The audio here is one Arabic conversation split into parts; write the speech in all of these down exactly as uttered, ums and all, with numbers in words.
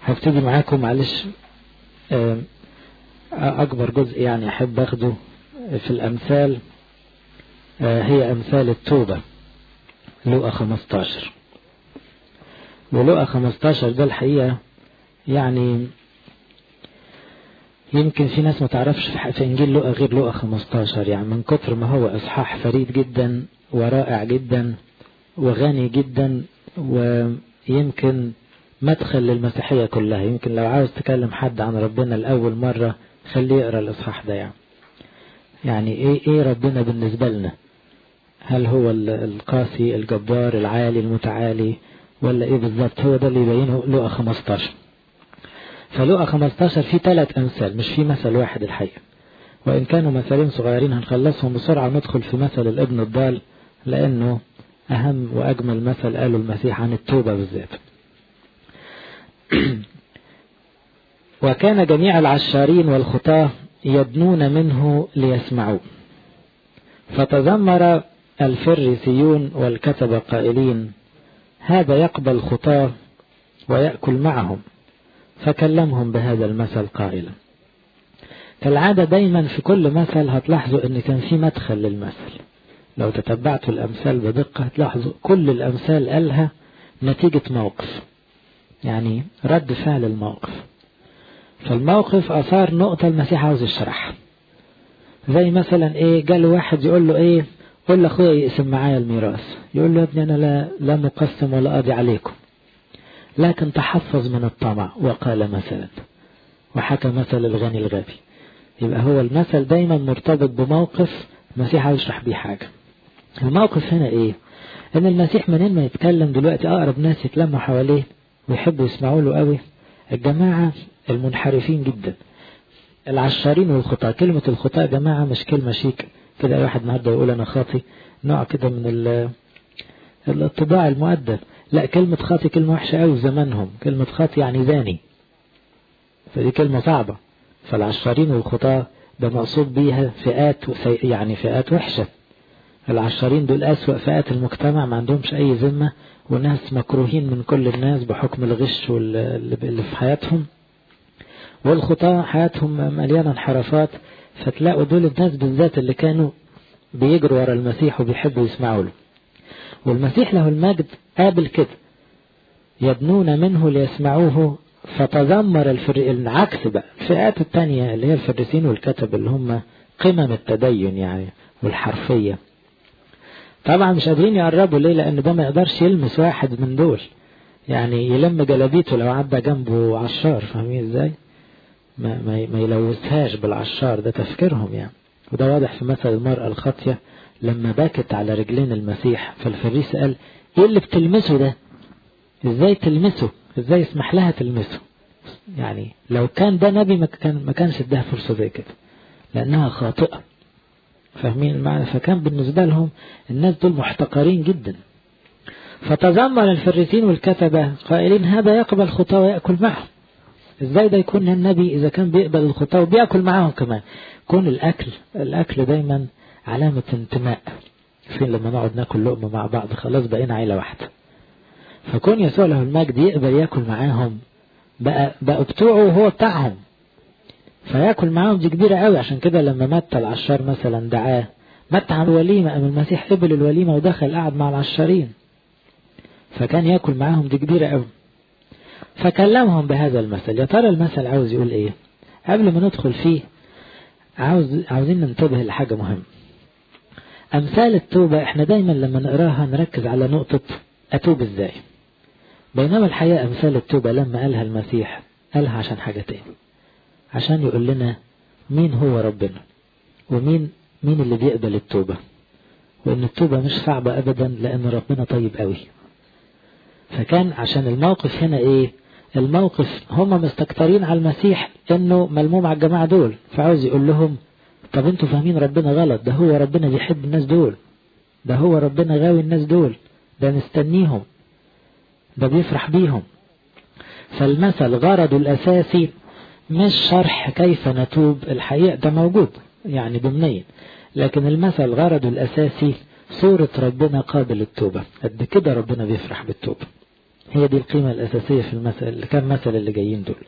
هبتدي معاكم معلش أكبر جزء يعني أحب أخده في الأمثال هي أمثال التوبة، لوقا خمستاشر. ولوقا خمستاشر ده الحقيقة يعني يمكن في ناس ما تعرفش في إنجيل لوقا غير لوقا خمستاشر، يعني من كتر ما هو إصحاح فريد جدا ورائع جدا وغني جدا، ويمكن مدخل للمسيحية كلها. يمكن لو عاوز تكلم حد عن ربنا لأول مرة خليه يقرأ الإصحاح ده. يعني يعني إيه إيه ربنا بالنسبة لنا؟ هل هو القاسي الجبار العالي المتعالي ولا إيه بالظبط؟ هو ده اللي يبينه لوقا خمستاشر. فلوقا خمستاشر فيه ثلاث أمثال، مش فيه مثل واحد الحقيقة، وإن كانوا مثالين صغيرين هنخلصهم بسرعة وندخل في مثل الابن الضال، لأنه أهم وأجمل مثل قاله المسيح عن التوبة بالذات. وكان جميع العشارين والخطاة يدنون منه ليسمعوه، فتذمر الفريسيون والكتبة قائلين: هذا يقبل الخطاة ويأكل معهم. فكلمهم بهذا المثل قائلا. كالعادة دايما في كل مثل هتلاحظوا ان كان في مدخل للمثل. لو تتبعتوا الأمثال بدقة هتلاحظوا كل الأمثال قالها نتيجة موقف، يعني رد فعل الموقف. فالموقف أثار نقطة المسيح عاوز يشرحها، زي مثلا ايه، جاله واحد يقول له ايه، قول لأخويا يقسم معايا الميراث. يقول له يا ابني أنا لا, لا مقسم ولا قاضي عليكم، لكن تحفظ من الطمع. وقال مثلا، وحكى مثل الغني الغبي. يبقى هو المثل دايما مرتبط بموقف المسيح عاوز يشرح بيه حاجة. الموقف هنا ايه؟ ان المسيح منين ما يتكلم دلوقتي اقرب ناس يتلموا حواليه ويحبوا يسمعوا له قوي الجماعة المنحرفين جدا، العشارين والخطاة. كلمة الخطاة يا جماعة مش كلمة شيك كده اي واحد النهارده يقول انا خاطي، نوع كده من الاتباع المؤدب. لا، كلمة خاطي كلمة وحشة قوي في زمانهم. كلمة خاطي يعني زاني، فدي كلمة صعبة. فالعشارين والخطاة ده مقصود بيها فئات، يعني فئات وحشة. العشارين دول أسوأ فئات المجتمع، ما عندهمش أي ذمة، وناس مكروهين من كل الناس بحكم الغش اللي في حياتهم. والخطاة حياتهم مليانة انحرافات. فتلاقوا دول الناس بالذات اللي كانوا بيجروا ورا المسيح وبيحبوا يسمعوا له. والمسيح له المجد قابل كده، يدنون منه ليسمعوه. فتذمر الفريق العكس بقى، الفئات التانية اللي هي الفريسين والكتب اللي هم قمم التدين يعني والحرفية، طبعا مش قادرين يقربوا. ليه؟ لأن ده ما يقدرش يلمس واحد من دول، يعني يلم جلابيته لو عدى جنبه عشار. فاهمين ازاي؟ ما, ما, ما يلوثهاش بالعشار، ده تفكيرهم يعني. وده واضح في مثل المرأة الخاطية لما باكت على رجلين المسيح. فالفريس قال ايه اللي بتلمسه ده؟ ازاي تلمسه؟ ازاي يسمح لها تلمسه؟ يعني لو كان ده نبي ما كان ما كانش اداها فرصة زي كده، لأنها خاطئة. فاهمين المعنى؟ فكان بالنسبة لهم الناس دول محتقرين جدا. فتذمر الفريسين والكتبة قائلين: هذا يقبل الخطاة ويأكل معهم. ازاي ده يكون النبي اذا كان بيقبل الخطاة وبيأكل معهم كمان؟ كون الاكل الاكل دايما علامة انتماء. فين لما نقعد ناكل لقمة مع بعض خلاص بقينا عيلة واحدة. فكون يسوع له المجد يقبل يأكل معاهم، بقى بقى بتوعه وهو بتاعهم، فيأكل معاهم دي كبيرة قوي. عشان كده لما مات العشار مثلا دعاه، مات عن الوليمة، أم المسيح قبل الوليمة ودخل قعد مع العشارين، فكان يأكل معاهم دي كبيرة قوي. فكلمهم بهذا المثل. يا ترى المثل عاوز يقول ايه؟ قبل ما ندخل فيه عاوز عاوزين ننتبه لحاجة مهمة. أمثال التوبة احنا دايما لما نقراها نركز على نقطة أتوب ازاي، بينما الحقيقة أمثال التوبة لما قالها المسيح قالها عشان حاجة تاني، عشان يقول لنا مين هو ربنا، ومين مين اللي بيقبل التوبة، وإن التوبة مش صعبة أبدا لأن ربنا طيب قوي. فكان عشان الموقف هنا ايه؟ الموقف هم مستكترين على المسيح انه ملموم على الجماعة دول، فعاوز يقول لهم طب انتوا فاهمين ربنا غلط. ده هو ربنا بيحب الناس دول، ده هو ربنا غاوي الناس دول، ده مستنيهم، ده بيفرح بيهم. فالمثل غرضه الأساسي مش شرح كيف نتوب، الحقيقة ده موجود يعني ضمنيا، لكن المثل غرضه الأساسي صورة ربنا قابل التوبة. قد كده ربنا بيفرح بالتوبة. هي دي القيمة الأساسية في المثل اللي كان مثل اللي جايين دول.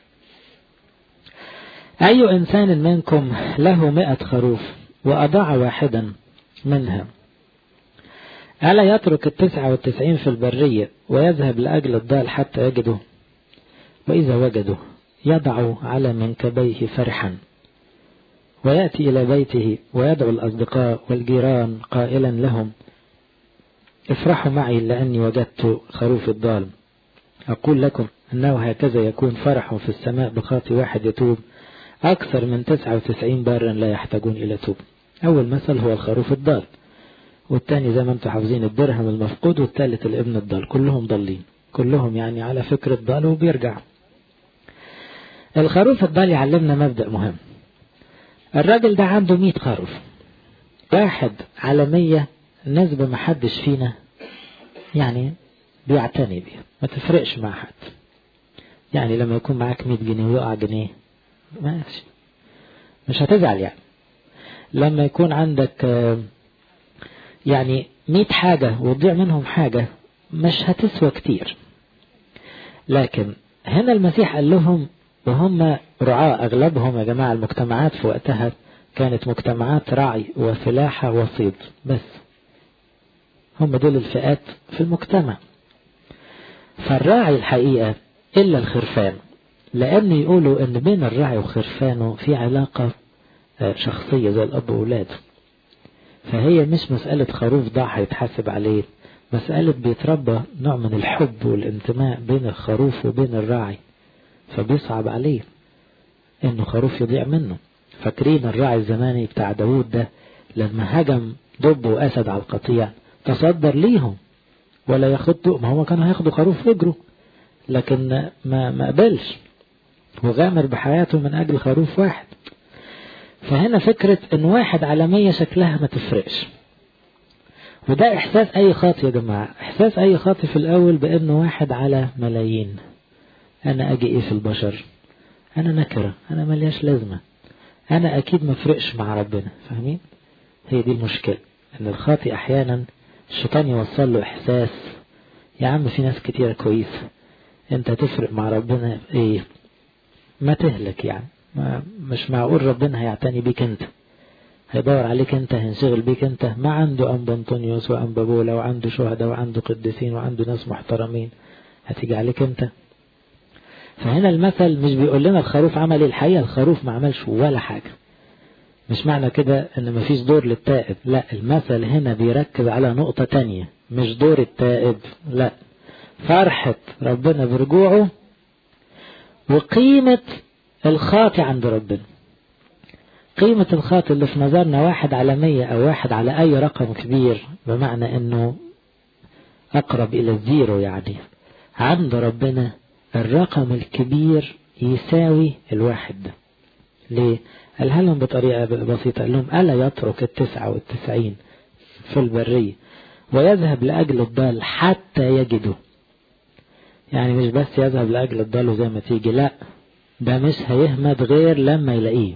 أي إنسان منكم له مئة خروف وأضاع واحدا منها ألا يترك التسعة والتسعين في البرية ويذهب لأجل الضال حتى يجده؟ وإذا وجده يضع على منكبيه فرحا ويأتي إلى بيته ويدعو الأصدقاء والجيران قائلا لهم افرحوا معي لأني وجدت خروف الضال. أقول لكم أنه هكذا يكون فرح في السماء بخاطئ واحد يتوب أكثر من تسعة وتسعين بارا لا يحتاجون إلى توب. أول مثل هو الخروف الضال، والثاني زي ما انتم حافظين الدرهم المفقود، والثالث الابن الضال. كلهم ضالين، كلهم يعني على فكرة ضال وبيرجع. الخروف الضال يعلمنا مبدأ مهم. الراجل ده عنده مئة خروف، واحد على مية نسبة محدش فينا يعني بيعتني بيها، ما تفرقش مع حد. يعني لما يكون معاك مئة جنيه ويقع جنيه ماشي مش هتزعل. يعني لما يكون عندك يعني مئة حاجة وتضيع منهم حاجة مش هتسوى كتير. لكن هنا المسيح قال لهم وهم رعاة أغلبهم يا جماعة، المجتمعات في وقتها كانت مجتمعات رعي وفلاحة وصيد بس، هم دول الفئات في المجتمع. فالراعي الحقيقة إلا الخرفان، لأن يقولوا أن بين الراعي وخرفانه في علاقة شخصية زي الأب وولاده. فهي مش مسألة خروف ضاع يتحاسب عليه، مسألة بيتربى نوع من الحب والانتماء بين الخروف وبين الراعي، فبيصعب عليه انه خروف يضيع منه. فاكرين الراعي الزماني بتاع داود ده لما هجم دب وأسد على القطيع تصدر ليهم ولا ياخدوا، ما هو كانوا هياخدوا خروف يجروا، لكن ما ما قبلش وغامر بحياته من أجل خروف واحد. فهنا فكرة ان واحد على مية شكلها ما تفرقش، وده احساس اي خاطئ يا جماعة. احساس اي خاطئ في الاول بانه واحد على ملايين، انا اجي ايه في البشر، انا نكرة، انا ملياش لازمة، انا اكيد ما فرقش مع ربنا. فاهمين؟ هي دي المشكلة، ان الخاطئ احيانا الشيطان يوصل له احساس يا عم في ناس كتيرة كويسة، انت تفرق مع ربنا ايه، ما تهلك يعني، ما مش معقول ربنا هيعتني بيك انت، هيدور عليك انت، هينشغل بيك انت. ما عنده أنبا أنطونيوس وأنبا بولا وعنده شهداء وعنده قديسين وعنده ناس محترمين، هتيجي عليك انت. فهنا المثل مش بيقول لنا الخروف عمل الحقيقة، الخروف ما عملش ولا حاجة. مش معنى كده ان مفيش دور للتائب، لا، المثل هنا بيركز على نقطة تانية، مش دور التائب، لا، فرحة ربنا برجوعه وقيمة الخاطئ عند ربنا. قيمة الخاطئ اللي في نظرنا واحد على مية او واحد على اي رقم كبير، بمعنى انه اقرب الى الزيرو، يعني عند ربنا الرقم الكبير يساوي الواحد ده. ليه؟ قالها لهم بطريقة بسيطة، قال لهم ألا يترك التسعة والتسعين في البرية ويذهب لأجل الضال حتى يجده. يعني مش بس يذهب لأجل الضال وزي ما تيجي، لا، ده مش هيهمد غير لما يلاقيه.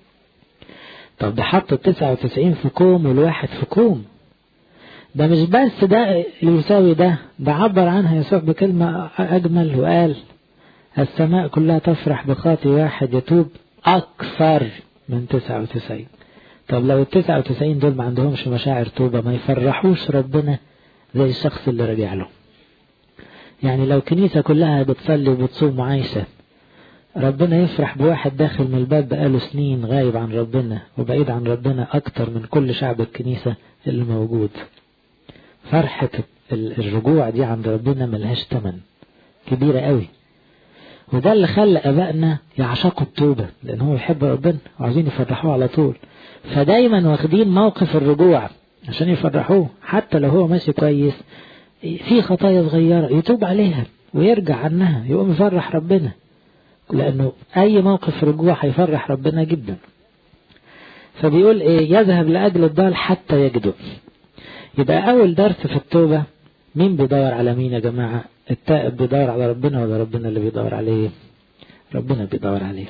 طب ده حط التسعة وتسعين في كوم والواحد في كوم، ده مش بس ده يساوي ده، ده عبر عنها يسوع بكلمة أجمل وقال السماء كلها تفرح بخاطئ واحد يتوب أكثر من تسعة وتسعين. طب لو التسعة وتسعين دول ما عندهمش مشاعر توبة ما يفرحوش ربنا زي الشخص اللي رجع له. يعني لو كنيسة كلها بتصلي وبتصوم وعايشة، ربنا يفرح بواحد داخل من الباب بقاله سنين غايب عن ربنا وبعيد عن ربنا أكتر من كل شعب الكنيسة اللي موجود. فرحة الرجوع دي عند ربنا ملهاش تمن، كبيرة قوي. وده اللي خلى أبائنا يعشقوا التوبة، لأن هو يحب ربنا وعايزين يفرحوه على طول، فدايما واخدين موقف الرجوع عشان يفرحوه. حتى لو هو ماشي كويس في خطايا صغيرة يتوب عليها ويرجع عنها، يقوم يفرح ربنا، لأنه أي موقف رجوع هيفرح ربنا جدا. فبيقول إيه؟ يذهب لأجل الضال حتى يجده. يبقى أول درس في التوبة، مين بيدور على مين يا جماعة؟ التائب بيدور على ربنا ولا ربنا اللي بيدور عليه؟ ربنا بيدور عليه.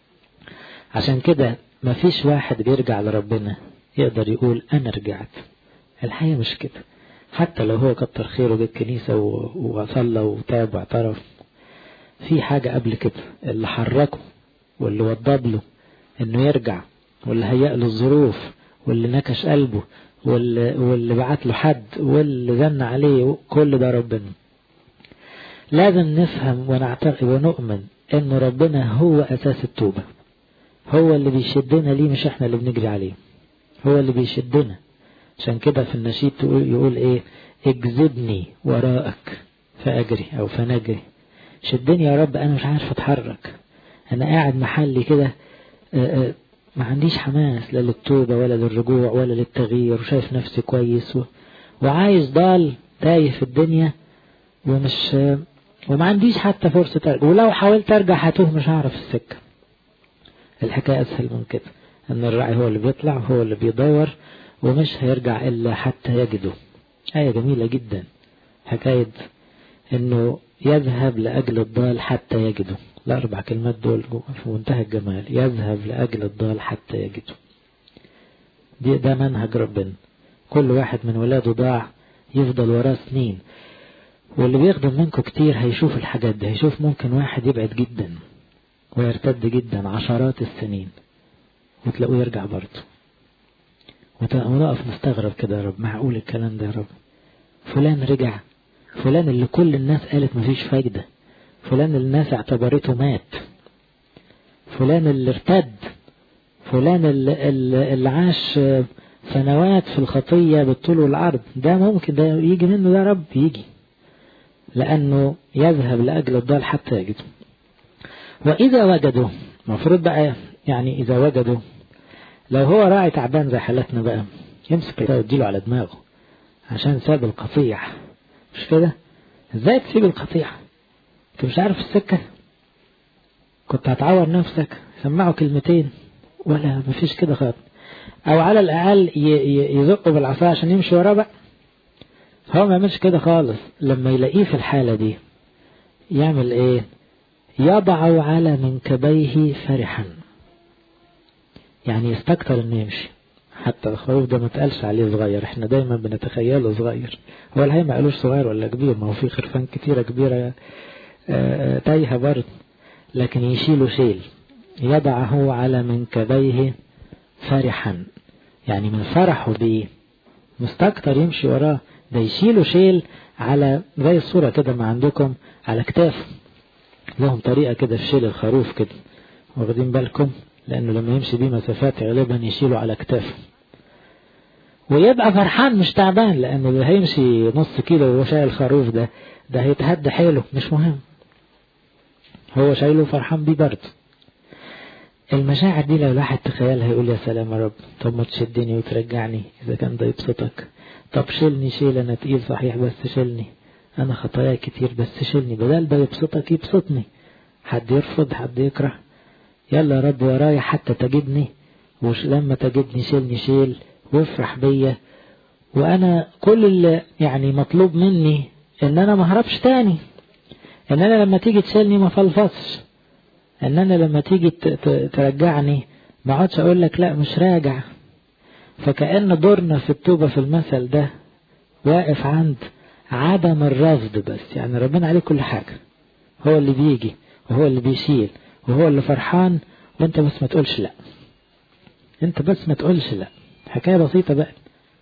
عشان كده مفيش واحد بيرجع لربنا يقدر يقول أنا رجعت. الحقيقة مش كده. حتى لو هو كتر خيره جه الكنيسة وصلى وتاب واعترف، في حاجة قبل كده اللي حركه واللي وضب له انه يرجع، واللي هيأ له الظروف، واللي نكش قلبه، واللي, واللي بعت له حد، واللي زن عليه، كل ده ربنا. لازم نفهم ونعتقد ونؤمن ان ربنا هو اساس التوبة، هو اللي بيشدنا ليه، مش احنا اللي بنجري عليه، هو اللي بيشدنا. عشان كده في النشيد يقول ايه؟ اجذبني وراءك فاجري او فنجري. شدني يا رب، انا مش عارف اتحرك، انا قاعد محلي كده، ما عنديش حماس لا للتوبة ولا للرجوع ولا للتغيير، وشايف نفسي كويس و... وعايز ضال تايه في الدنيا، ومش وما عنديش حتى فرصة أرجع، ولو حاولت أرجع هتوه، مش هعرف السكة. الحكاية أسهل من كده، أن الراعي هو اللي بيطلع، هو اللي بيدور، ومش هيرجع إلا حتى يجده. آية جميلة جدا، حكاية أنه يذهب لأجل الضال حتى يجده. الأربع كلمات دول في منتهى الجمال، يذهب لأجل الضال حتى يجده. دي ده منهج ربنا. كل واحد من ولاده ضاع يفضل وراه سنين، واللي بيخدم منكم كتير هيشوف الحاجات دي، هيشوف ممكن واحد يبعد جدا ويرتد جدا عشرات السنين، وتلاقوه يرجع برضه، ونقف نستغرب كده، يا رب معقول الكلام ده يا رب؟ فلان رجع، فلان اللي كل الناس قالت مفيش فايدة، فلان اللي الناس اعتبرته مات، فلان اللي ارتد، فلان اللي, اللي عاش سنوات في الخطية بالطول والعرض، ده ممكن ده يجي منه، ده رب يجي، لأنه يذهب لأجل الضال حتى يجده. وإذا وجدوا، مفروض بقى يعني إذا وجدوا، لو هو راعي تعبان زي حالتنا بقى، يمسك كده ويديله على دماغه عشان ساب القطيع، مش كده؟ ازاي تسيب القطيع؟ انت مش عارف السكة؟ كنت هتعور نفسك، سمعه كلمتين ولا مفيش كده خالص، او على الاقل يزقه بالعصا عشان يمشي وراه بقى. هو ما يعملش كده خالص. لما يلاقيه في الحالة دي يعمل ايه؟ يضع على منكبيه فرحا، يعني يستكتر انه يمشي. حتى الخروف ده ما تقالش عليه صغير، احنا دايما بنتخيله صغير، هو الحقيقة ما قالوش صغير ولا كبير، ما هو في خرفان كتيرة كبيرة تايهة برضه، لكن يشيله شيل. يضعه على منكبيه فرحا، يعني من فرحه بيه مستكتر يمشي وراه، ده يشيله شيل على زي الصورة كده ما عندكم على كتافه. لهم طريقة كده في شيل الخروف كده، واخدين بالكم؟ لأنه لما يمشي بيه مسافات غالبا يشيله على كتافه، ويبقى فرحان مش تعبان، لأنه اللي هيمشي نص كيلو وهو شايل الخروف ده ده هيتهد حيله، مش مهم، هو شايله فرحان بيه برضه. المشاعر دي لو الواحد تخيلها يقول يا سلام يا رب، طب ما تشدني وترجعني إذا كان ده يبسطك، طب شيلني شيل، أنا تقيل صحيح بس شيلني، أنا خطاياي كتير بس شيلني، بدل ده يبسطك يبسطني. حد يرفض، حد يكره، يلا يا رب ورايا حتى تجدني، وش لما تجدني شيلني شيل وافرح بيا. وأنا كل اللي يعني مطلوب مني إن أنا ما هربش تاني، إن أنا لما تيجي تشيلني ما فلفصش، إن أنا لما تيجي ترجعني ما عادش أقول لك لا مش راجع. فكأن دورنا في التوبة في المثل ده واقف عند عدم الرفض بس، يعني ربنا عليه كل حاجة، هو اللي بيجي وهو اللي بيشيل وهو اللي فرحان، وانت بس ما تقولش لا، انت بس ما تقولش لا. حكاية بسيطة بقى.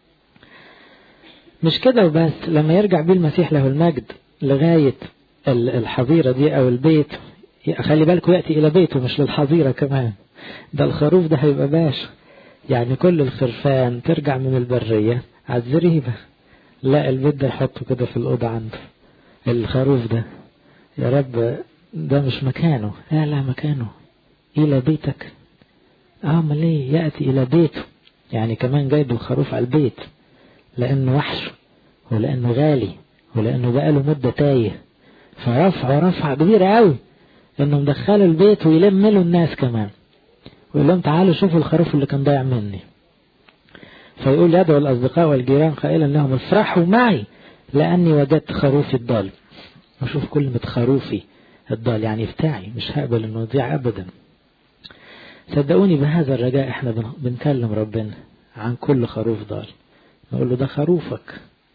مش كده وبس، لما يرجع بيه المسيح له المجد لغاية الحظيرة دي او البيت، خلي بالكم يأتي الى بيته مش للحظيرة كمان، ده الخروف ده هيبقى باشا، يعني كل الخرفان ترجع من البرية على الزريبة، لا البيت ده يحطه كده في الأوضة عنده. الخروف ده يا رب ده مش مكانه، لا لا مكانه إلى بيتك. اه ما ليه يأتي إلى بيته، يعني كمان جايب الخروف على البيت، لأنه وحش ولأنه غالي ولأنه بقاله مدة تايه، فرفع رفع كبيرة قوي إنه مدخله البيت ويلم له الناس كمان، ويقول لهم تعالوا شوفوا الخروف اللي كان ضايع مني. فيقول يدعو الأصدقاء والجيران قائلا لهم افرحوا معي لأني وجدت خروفي الضال. وشوف كلمة خروفي الضال يعني بتاعي، مش هقبل انه يضيع ابدا. صدقوني بهذا الرجاء احنا بنكلم ربنا عن كل خروف ضال، نقول له ده خروفك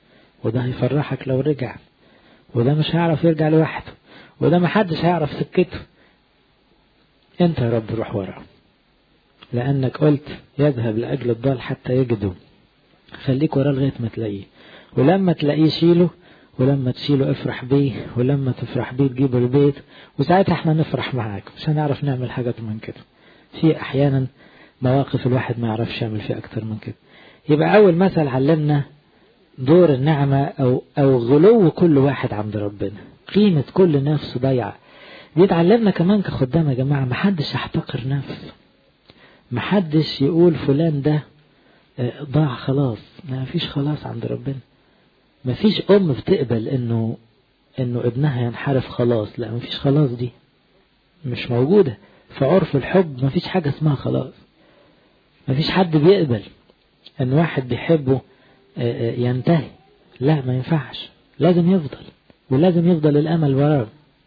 وده هيفرحك لو رجع، وده مش هيعرف يرجع لوحده، وده محدش هيعرف سكته. انت يا رب روح وراه، لأنك قلت يذهب لأجل الضال حتى يجده. خليك وراه لغاية ما تلاقيه، ولما تلاقيه شيله، ولما تشيله افرح بيه، ولما تفرح بيه تجيبه البيت، وساعتها احنا نفرح معاك. مش هنعرف نعمل حاجة من كده. في احيانا مواقف الواحد ما يعرفش يعمل فيها اكتر من كده. يبقى اول مثل علمنا دور النعمة او او غلو كل واحد عند ربنا، قيمة كل نفس ضيعة. دي تعلمنا كمان كخدام يا جماعة، محدش يحتقر نفس، محدش يقول فلان ده ضاع خلاص. ما فيش خلاص عند ربنا. ما فيش ام بتقبل انه انه ابنها ينحرف خلاص. لا، ما فيش خلاص، دي مش موجودة في عرف الحب. ما فيش حاجة اسمها خلاص. ما فيش حد بيقبل ان واحد بيحبه ينتهي. لا، ما ينفعش، لازم يفضل، ولازم يفضل الامل وراه.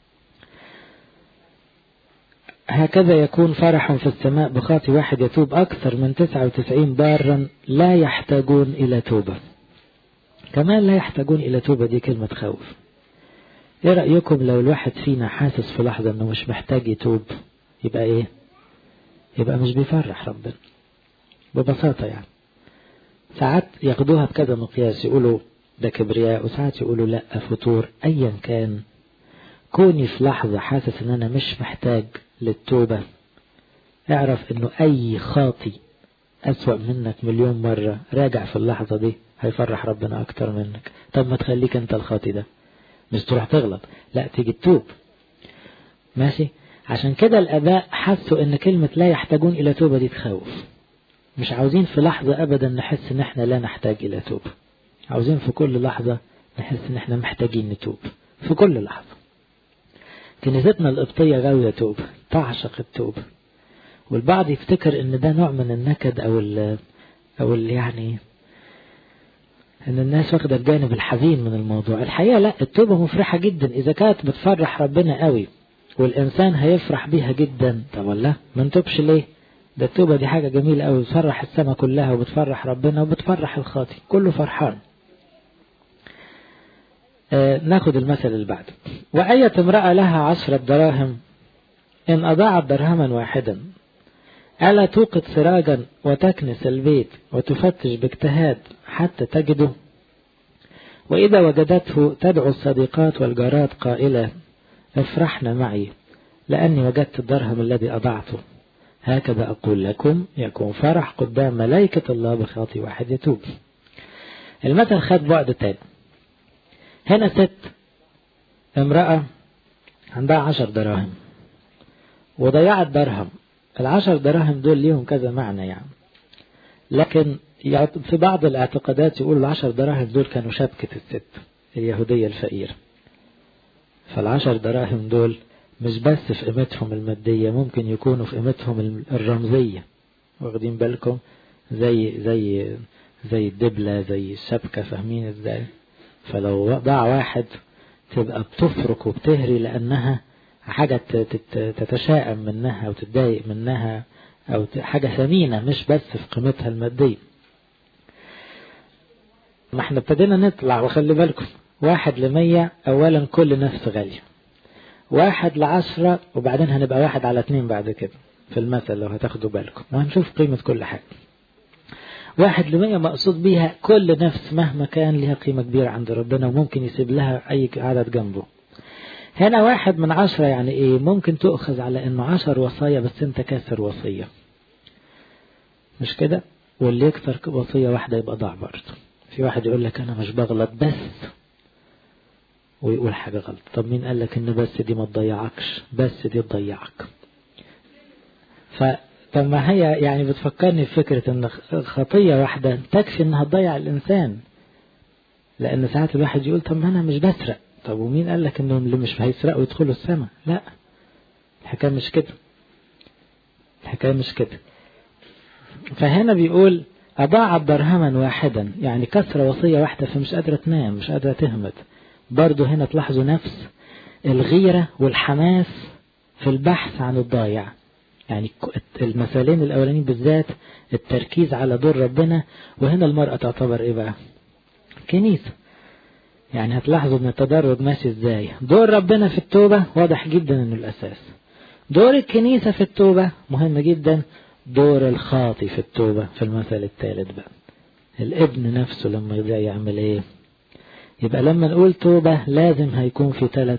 هكذا يكون فرح في السماء بخاطي واحد يتوب أكثر من تسعة وتسعين بارا لا يحتاجون إلى توبة. كمان لا يحتاجون إلى توبة، دي كلمة خوف. إيه رأيكم لو الواحد فينا حاسس في لحظة أنه مش محتاج يتوب؟ يبقى إيه؟ يبقى مش بيفرح ربنا ببساطة. يعني ساعات ياخدوها بكذا مقياس، يقولوا ده كبرياء، وساعات يقولوا لا فتور. أيا كان، كوني في لحظة حاسس أن أنا مش محتاج للتوبة، اعرف أنه أي خاطي أسوأ منك مليون مرة راجع في اللحظة دي هيفرح ربنا أكتر منك. طب ما تخليك أنت الخاطي ده، مش تروح تغلط، لا تيجي تتوب. ماشي؟ عشان كده الآباء حسوا أن كلمة لا يحتاجون إلى توبة دي تخوف. مش عاوزين في لحظة أبدا نحس أن احنا لا نحتاج إلى توبة. عاوزين في كل لحظة نحس أن احنا محتاجين نتوب في كل لحظة. كنيستنا القبطية غاوية توبة، تعشق التوبة. والبعض يفتكر ان ده نوع من النكد او ال او ال يعني ان الناس واخدة الجانب الحزين من الموضوع. الحقيقة لا، التوبة مفرحة جدا اذا كانت بتفرح ربنا قوي والانسان هيفرح بيها جدا. طب والله ما نتوبش ليه؟ ده التوبة دي حاجة جميلة قوي، بتفرح السماء كلها وبتفرح ربنا وبتفرح الخاطي، كله فرحان. آه ناخد المثل اللي بعده. وأية امرأة لها عشرة دراهم إن أضاعت درهما واحدا ألا توقد سراجا وتكنس البيت وتفتش باجتهاد حتى تجده؟ وإذا وجدته تدعو الصديقات والجارات قائلة افرحنا معي لأني وجدت الدرهم الذي أضعته. هكذا أقول لكم يكون فرح قدام ملائكة الله بخاطي واحد يتوب. المثل خد بعد تاني. هنا ست امرأة عندها عشر دراهم وضيعت درهم. العشر دراهم دول ليهم كذا معنى يعني، لكن في بعض الاعتقادات يقول العشر دراهم دول كانوا شبكة الست اليهودية الفقيرة. فالعشر دراهم دول مش بس في قيمتهم المادية، ممكن يكونوا في قيمتهم الرمزية. واخدين بالكم؟ زي زي زي الدبلة، زي الشبكة. فاهمين ازاي؟ فلو ضاع واحد تبقى بتفرك وبتهري لأنها حاجة تتشائم منها أو تتضايق منها، أو حاجة ثمينة مش بس في قيمتها المادية. ما احنا ابتدينا نطلع، وخلي بالكم واحد لمية أولا كل نفس غالية، واحد لعشرة، وبعدين هنبقى واحد على اتنين بعد كده في المثل لو هتاخدوا بالكم، وهنشوف قيمة كل حاجة. واحد لمية مقصود بيها كل نفس مهما كان لها قيمة كبيرة عند ربنا، وممكن يسيب لها أي عدد جنبه. هنا واحد من عشرة يعني ايه؟ ممكن تؤخذ على انه عشر وصايا بس انت كاسر وصية، مش كده؟ واللي يكسر وصية واحدة يبقى ضاع برضه. في واحد يقول لك انا مش بغلط بس، ويقول حاجة غلط. طب مين قال لك ان بس دي ما تضيعكش؟ بس دي تضيعك. فطب ما هي يعني بتفكرني بفكرة ان خطية واحدة تكفي انها تضيع الانسان. لان ساعات الواحد يقول طب ما انا مش بسرق. طب ومين قال لك انهم اللي مش هيسرقوا يدخلوا السماء؟ لا، الحكاية مش كده، الحكاية مش كده. فهنا بيقول أضاعت درهما واحدا، يعني كسر وصية واحدة، فمش قادرة تنام، مش قادرة تهمت. برضو هنا تلاحظوا نفس الغيرة والحماس في البحث عن الضايع. يعني المثالين الأولانيين بالذات التركيز على دور ربنا، وهنا المرأة تعتبر إيه بقى؟ كنيسة. يعني هتلاحظوا ان التدرج ماشي ازاي. دور ربنا في التوبة واضح جدا انه الاساس. دور الكنيسة في التوبة مهم جدا. دور الخاطي في التوبة في المثل الثالث بقى، الابن نفسه لما يضيع يعمل ايه؟ يبقى لما نقول توبة لازم هيكون في ثلاث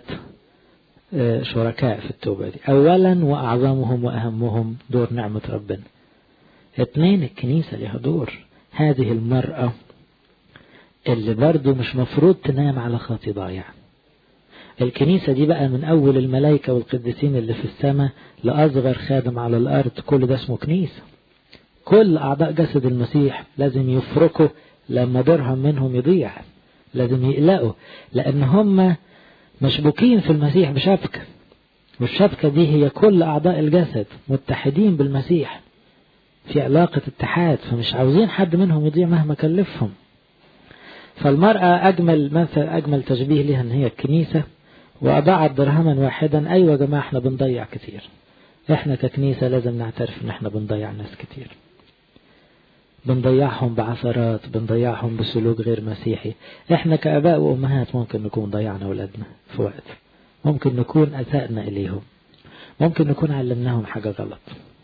شركاء في التوبة دي. اولا واعظمهم واهمهم دور نعمة ربنا. اثنين الكنيسة لها دور. هذه المرأة اللي برضو مش مفروض تنام على خاطي ضايع. الكنيسة دي بقى من أول الملائكة والقديسين اللي في السماء لأصغر خادم على الأرض، كل ده اسمه كنيسة. كل أعضاء جسد المسيح لازم يفرقوا لما درهم منهم يضيع، لازم يقلقوا، لأن هم مشبوكين في المسيح بشبكة، والشبكة دي هي كل أعضاء الجسد متحدين بالمسيح في علاقة اتحاد، فمش عاوزين حد منهم يضيع مهما كلفهم. فالمرأة أجمل مثل أجمل تشبيه لها أن هي الكنيسة، وأضاعت درهما واحدا. أيوة يا جماعة احنا بنضيع كتير، احنا ككنيسة لازم نعترف ان احنا بنضيع ناس كتير، بنضيعهم بعثرات، بنضيعهم بسلوك غير مسيحي. احنا كأباء وأمهات ممكن نكون ضيعنا أولادنا في وقت، ممكن نكون أسأنا إليهم، ممكن نكون علمناهم حاجة غلط.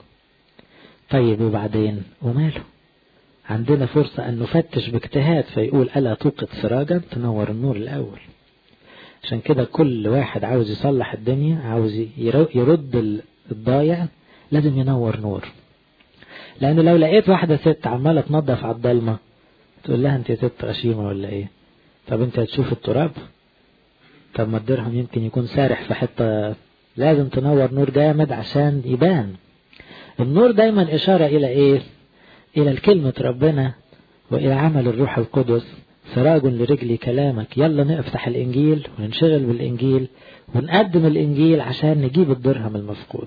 طيب وبعدين وماله؟ عندنا فرصة أن نفتش باجتهاد، فيقول ألا توقد سراجا تنور النور الأول. عشان كده كل واحد عاوز يصلح الدنيا، عاوز يرد الضايع، لازم ينور نور. لأنه لو لقيت واحدة ست عمالة تنظف على الضلمة تقول لها انت يا ست غشيمة ولا ايه؟ طب انت هتشوف التراب؟ طب ما الدرهم يمكن يكون سارح في حتة. لازم تنور نور جامد عشان يبان. النور دايما إشارة إلى ايه؟ إلى الكلمة ربنا وإلى عمل الروح القدس. سراج لرجلي كلامك. يلا نفتح الإنجيل وننشغل بالإنجيل ونقدم الإنجيل عشان نجيب الدرهم المفقود.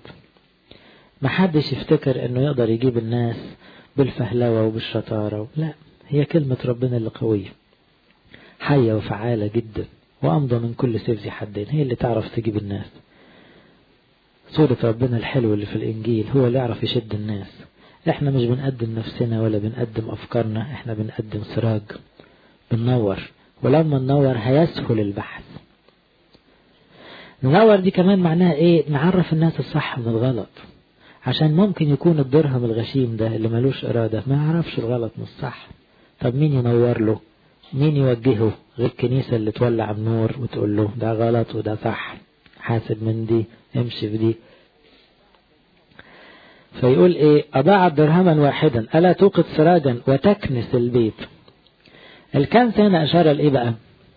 محدش يفتكر انه يقدر يجيب الناس بالفهلوة وبالشطارة، لا، هي كلمة ربنا اللي قوية حية وفعالة جدا وأمضى من كل سيف ذي حدين، هي اللي تعرف تجيب الناس. صورة ربنا الحلو اللي في الإنجيل هو اللي يعرف يشد الناس. احنا مش بنقدم نفسنا ولا بنقدم أفكارنا، احنا بنقدم سراج بننور، ولما ننور هيسهل البحث. ننور دي كمان معناها ايه؟ نعرف الناس الصح من الغلط، عشان ممكن يكون الدرهم الغشيم ده اللي ملوش إرادة ما يعرفش الغلط من الصح. طب مين ينور له؟ مين يوجهه غير الكنيسة اللي تولع النور وتقول له ده غلط وده صح، حاسب من دي، امشي في دي. فيقول ايه؟ أضاعت درهما واحدا ألا توقد سراجا وتكنس البيت. الكنس هنا أشار لإيه بقى؟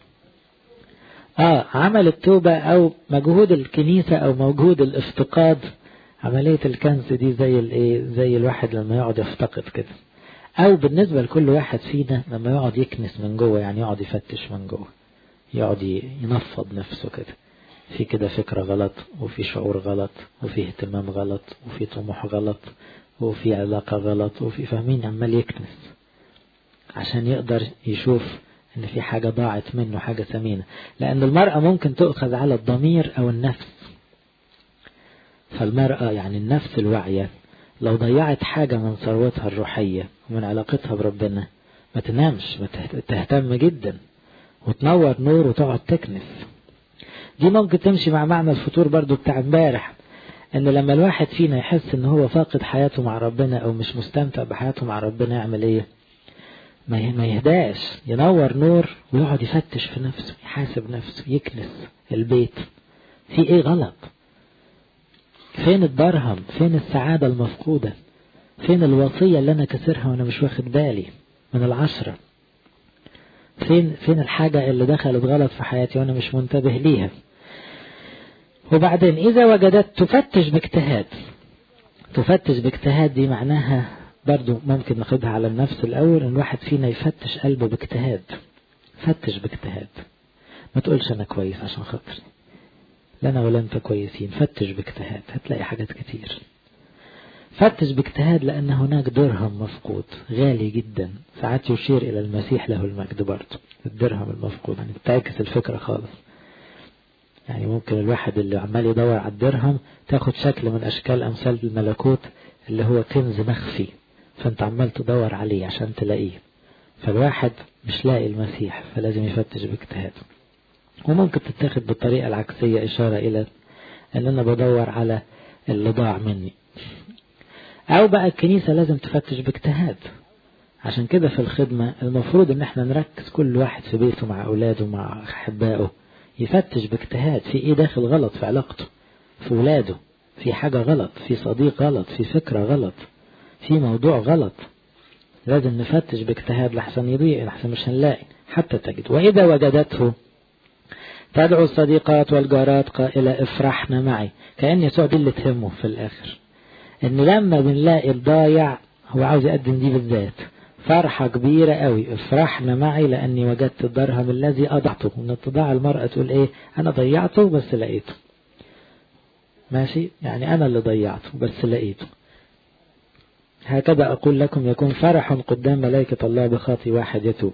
آه عمل التوبة أو مجهود الكنيسة أو مجهود الافتقاد. عملية الكنس دي زي الايه؟ زي الواحد لما يقعد يفتقد كده، او بالنسبة لكل واحد فينا لما يقعد يكنس من جوه، يعني يقعد يفتش من جوه، يقعد ينفض نفسه كده، في كده فكرة غلط، وفي شعور غلط، وفي اهتمام غلط، وفي طموح غلط، وفي علاقة غلط، وفي فاهمين، عمال يكنس عشان يقدر يشوف ان في حاجة ضاعت منه، حاجة ثمينة. لان المرأة ممكن تؤخذ على الضمير او النفس. فالمرأة يعني النفس الواعية لو ضيعت حاجة من ثروتها الروحية ومن علاقتها بربنا ما تنامش، ما تهتم جدا وتنور نور وتقعد تكنس. دي ممكن تمشي مع معنى الفطور برضو بتاع امبارح، ان لما الواحد فينا يحس ان هو فاقد حياته مع ربنا او مش مستمتع بحياته مع ربنا يعمل ايه؟ ما يهداش، ينور نور ويقعد يفتش في نفسه، يحاسب نفسه، يكنس البيت في ايه غلط، فين الدرهم، فين السعادة المفقودة، فين الوصية اللي أنا كسرها وأنا مش واخد بالي من العشرة، فين فين الحاجة اللي دخلت غلط في حياتي وأنا مش منتبه ليها. وبعدين إذا وجدت تفتش باجتهاد. تفتش باجتهاد دي معناها برضو ممكن ناخدها على النفس الأول، إن واحد فينا يفتش قلبه باجتهاد. فتش باجتهاد، ما تقولش أنا كويس عشان خاطري، لا أنا ولا أنت كويسين. فتش باجتهاد هتلاقي حاجات كتير. فتش باجتهاد لأن هناك درهم مفقود غالي جدا، ساعات يشير إلى المسيح له المجد برضه. الدرهم المفقود يعني تعكس الفكرة خالص. يعني ممكن الواحد اللي عمال يدور على الدرهم تاخد شكل من أشكال أمثال الملكوت اللي هو كنز مخفي، فأنت عمال تدور عليه عشان تلاقيه. فالواحد مش لاقي المسيح، فلازم يفتش باجتهاد. وممكن تتاخد بالطريقة العكسية، إشارة إلى أن أنا بدور على اللي ضاع مني. أو بقى الكنيسة لازم تفتش باجتهاد. عشان كده في الخدمة المفروض ان احنا نركز كل واحد في بيته مع اولاده مع احبائه، يفتش باجتهاد في ايه داخل غلط في علاقته، في اولاده في حاجة غلط، في صديق غلط، في فكرة غلط، في موضوع غلط. لازم نفتش باجتهاد لحسن يضيع، لحسن مش هنلاقي حتى تجد. واذا وجدته تدعو الصديقات والجارات قائلة افرحنا معي. كأن يسوع دي اللي تهمه في الاخر، ان لما بنلاقي الضايع هو عاوز يقدم دي بالذات فرحة كبيرة قوي، افرحنا معي لأني وجدت الدرهم الذي أضعته. من اتضاع المرأة تقول إيه؟ أنا ضيعته بس لقيته. ماشي، يعني أنا اللي ضيعته بس لقيته. هكذا أقول لكم يكون فرح قدام ملائكة الله بخاطي واحد يتوب.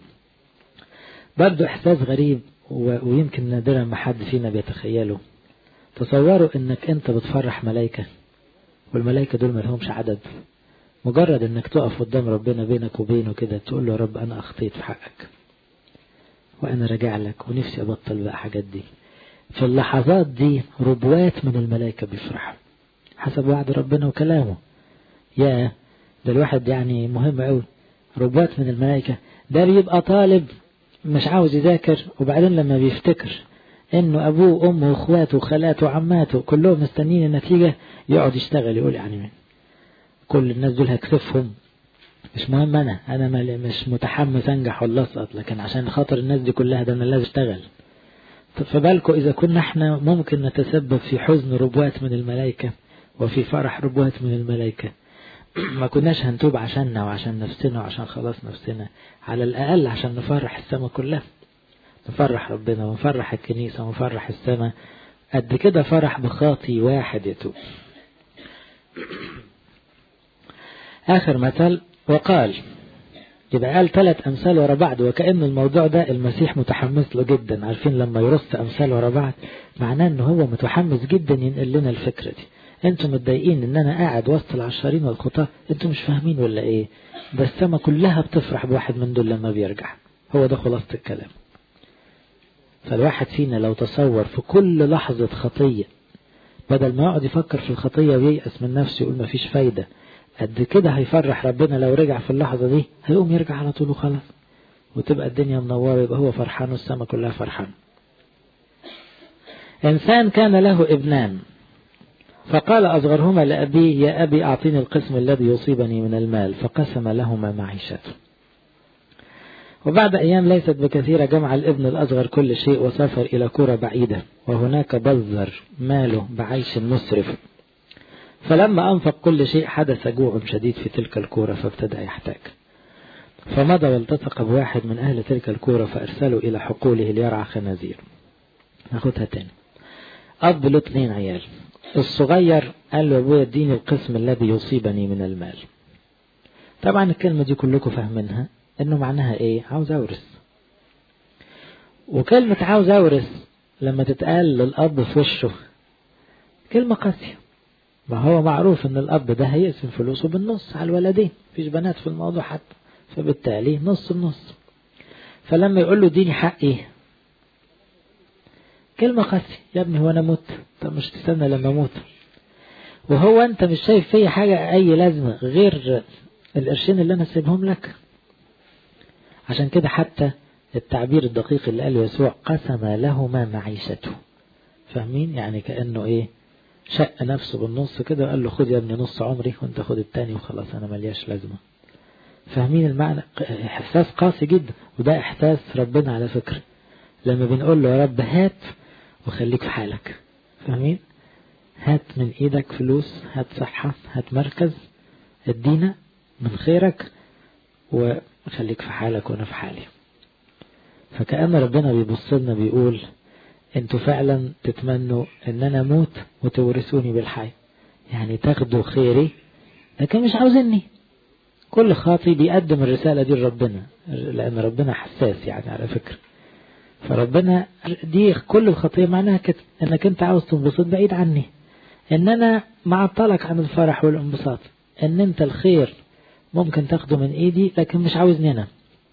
برضو إحساس غريب ويمكن نادرا ما حد فينا بيتخيله. تصوروا إنك أنت بتفرح ملائكة، والملائكة دول ما لهمش عدد. مجرد انك تقف قدام ربنا بينك وبينه كده تقول له يا رب انا اخطيت في حقك وانا راجع لك ونفسي ابطل بقى حاجات دي. في اللحظات دي ربوات من الملائكة بيفرحوا حسب وعد ربنا وكلامه. يا ده الواحد يعني مهم قوي. ربوات من الملائكة، ده بيبقى طالب مش عاوز يذاكر، وبعدين لما بيفتكر انه ابوه وامه واخواته وخالاته وعماته كلهم مستنين النتيجة يقعد يشتغل يقول يعني مين كل الناس دول هكسفهم، مش مهم انا انا مش متحمس انجح ولا اسقط، لكن عشان خاطر الناس دي كلها ده انا لازم اشتغل. فبالكم اذا كنا احنا ممكن نتسبب في حزن ربوات من الملائكة وفي فرح ربوات من الملائكة، ما كناش هنتوب عشاننا وعشان نفسنا وعشان خلاص نفسنا، على الاقل عشان نفرح السماء كلها، نفرح ربنا ونفرح الكنيسة ونفرح السماء. قد كده فرح بخاطي واحد يتوب. آخر مثل وقال، يبقى قال ثلاث أمثال ورا بعض، وكأن الموضوع ده المسيح متحمس له جدا. عارفين لما يرص أمثال ورا بعض معناه أنه هو متحمس جدا ينقل لنا الفكرة دي. أنتم متضايقين أن أنا قاعد وسط العشرين والخطاة، أنتم مش فاهمين ولا إيه؟ ده السما كلها بتفرح بواحد من دول لما بيرجع. هو ده خلاصة الكلام. فالواحد فينا لو تصور في كل لحظة خطية بدل ما يقعد يفكر في الخطية وييأس من نفسه يقول ما فيش فايدة، قد كده هيفرح ربنا لو رجع في اللحظة دي، هيقوم يرجع على طول وخلاص، وتبقى الدنيا منورة، يبقى هو فرحان والسماء كلها فرحان. إنسان كان له ابنان، فقال أصغرهما لأبيه يا أبي أعطيني القسم الذي يصيبني من المال، فقسم لهما معيشته. وبعد أيام ليست بكثيرة جمع الابن الأصغر كل شيء وسافر إلى قرى بعيدة، وهناك بذر ماله بعيش مسرف. فلما أنفق كل شيء حدث جوع شديد في تلك الكورة فابتدأ يحتاج، فمضى والتصق بواحد من أهل تلك الكورة فأرسلوا إلى حقوله ليرعى خنازير. ناخدها تاني. أب له اثنين عيال، الصغير قال له أبويا اديني القسم الذي يصيبني من المال. طبعا الكلمة دي كلكم فاهمينها إنه معناها إيه؟ عاوز أورث. وكلمة عاوز أورث لما تتقال للأب في وشه كلمة قاسية. ما هو معروف ان الاب ده هيقسم فلوسه بالنص على الولدين، مفيش بنات في الموضوع حتى، فبالتالي نص النص. فلما يقول له اديني حقي كلمة قاسية، يا ابني هو انا موت؟ طب مش تستنى لما اموت؟ وهو انت مش شايف فيه حاجة اي لازمة غير القرشين اللي انا سيبهم لك؟ عشان كده حتى التعبير الدقيق اللي قاله يسوع قسم لهما معيشته. فاهمين؟ يعني كأنه ايه؟ شق نفسه بالنص كده وقال له خد يا ابني نص عمري وانت خد التاني وخلاص انا ملياش لازمة. فاهمين المعنى؟ احساس قاسي جدا، وده احساس ربنا على فكرة لما بنقول له يا رب هات وخليك في حالك. فاهمين؟ هات من ايدك فلوس، هات صحة، هات مركز، ادينا من خيرك وخليك في حالك وانا في حالي. فكأن ربنا بيبص لنا بيقول انتوا فعلا تتمنوا ان انا اموت وتورثوني بالحي، يعني تاخدوا خيري لكن مش عاوزيني. كل خاطي بيقدم الرسالة دي لربنا، لان ربنا حساس يعني على فكرة. فربنا دي كل الخطية معناها كده انك انت عاوز تنبسط بعيد عني، ان انا معطلك عن الفرح والانبساط، ان انت الخير ممكن تاخده من ايدي لكن مش عاوزني انا.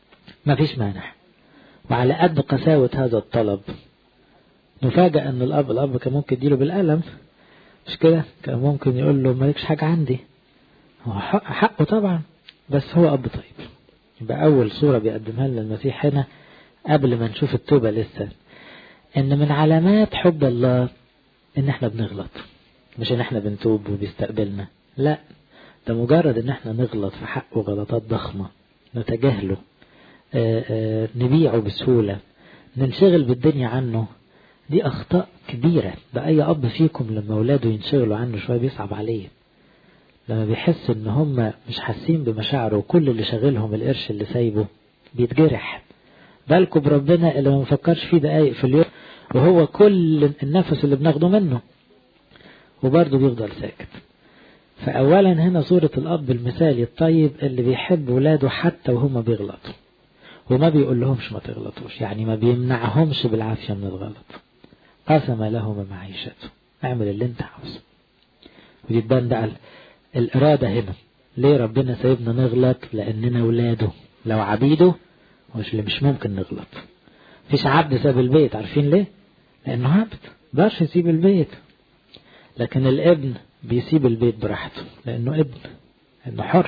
ما فيش مانع. وعلى قد قساوة هذا الطلب نفاجأ أن الأب الأب كان ممكن يديله بالقلم، مش كده؟ كان ممكن يقول له مالكش حاجة عندي، هو حق حقه طبعا، بس هو أب طيب. يبقى أول صورة بيقدمها لنا المسيح هنا قبل ما نشوف التوبة لسه، إن من علامات حب الله إن إحنا بنغلط، مش إن إحنا بنتوب وبيستقبلنا، لا، ده مجرد إن إحنا نغلط في حقه غلطات ضخمة، نتجاهله، آآ آآ نبيعه بسهولة، ننشغل بالدنيا عنه، دي أخطاء كبيرة. ده أي أب فيكم لما أولاده ينشغلوا عنه شوية بيصعب عليه، لما بيحس إن هم مش حاسين بمشاعره وكل اللي شغلهم القرش اللي سايبه بيتجرح. بالكم بربنا اللي ما مفكرش فيه دقايق في اليوم، وهو كل النفس اللي بناخده منه وبرضه بيفضل ساكت. فأولا هنا صورة الأب المثالي الطيب اللي بيحب ولاده حتى وهم بيغلطوا، وما بيقول لهمش ما تغلطوش، يعني ما بيمنعهمش بالعافية من الغلط. قسم لهم معيشته، اعمل اللي انت عاوزه. ويتبان بقى الإرادة هنا. ليه ربنا سايبنا نغلط؟ لأننا ولاده، لو عبيده مش اللي مش ممكن نغلط. فيش عبد ساب البيت، عارفين ليه؟ لأنه عبد مقدرش يسيب البيت. لكن الابن بيسيب البيت براحته لأنه ابن، لأنه حر.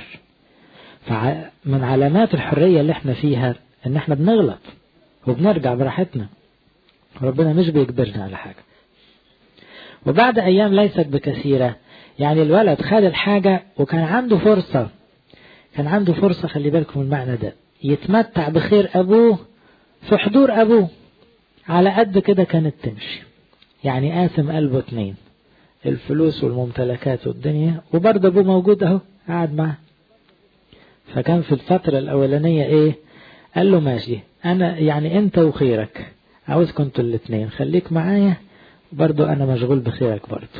فمن علامات الحرية اللي احنا فيها ان احنا بنغلط وبنرجع براحتنا، ربنا مش بيجبرنا على حاجة. وبعد أيام ليست بكثيرة، يعني الولد خد الحاجة وكان عنده فرصة، كان عنده فرصة، خلي بالكم المعنى ده، يتمتع بخير أبوه في حضور أبوه. على قد كده كانت تمشي، يعني قاسم قلبه اتنين، الفلوس والممتلكات والدنيا، وبرضه أبوه موجود أهو قاعد معه. فكان في الفترة الأولانية إيه؟ قال له ماشي، أنا يعني أنت وخيرك عاوزكم انتوا الاثنين، خليك معايا برضو أنا مشغول بخيرك برضو.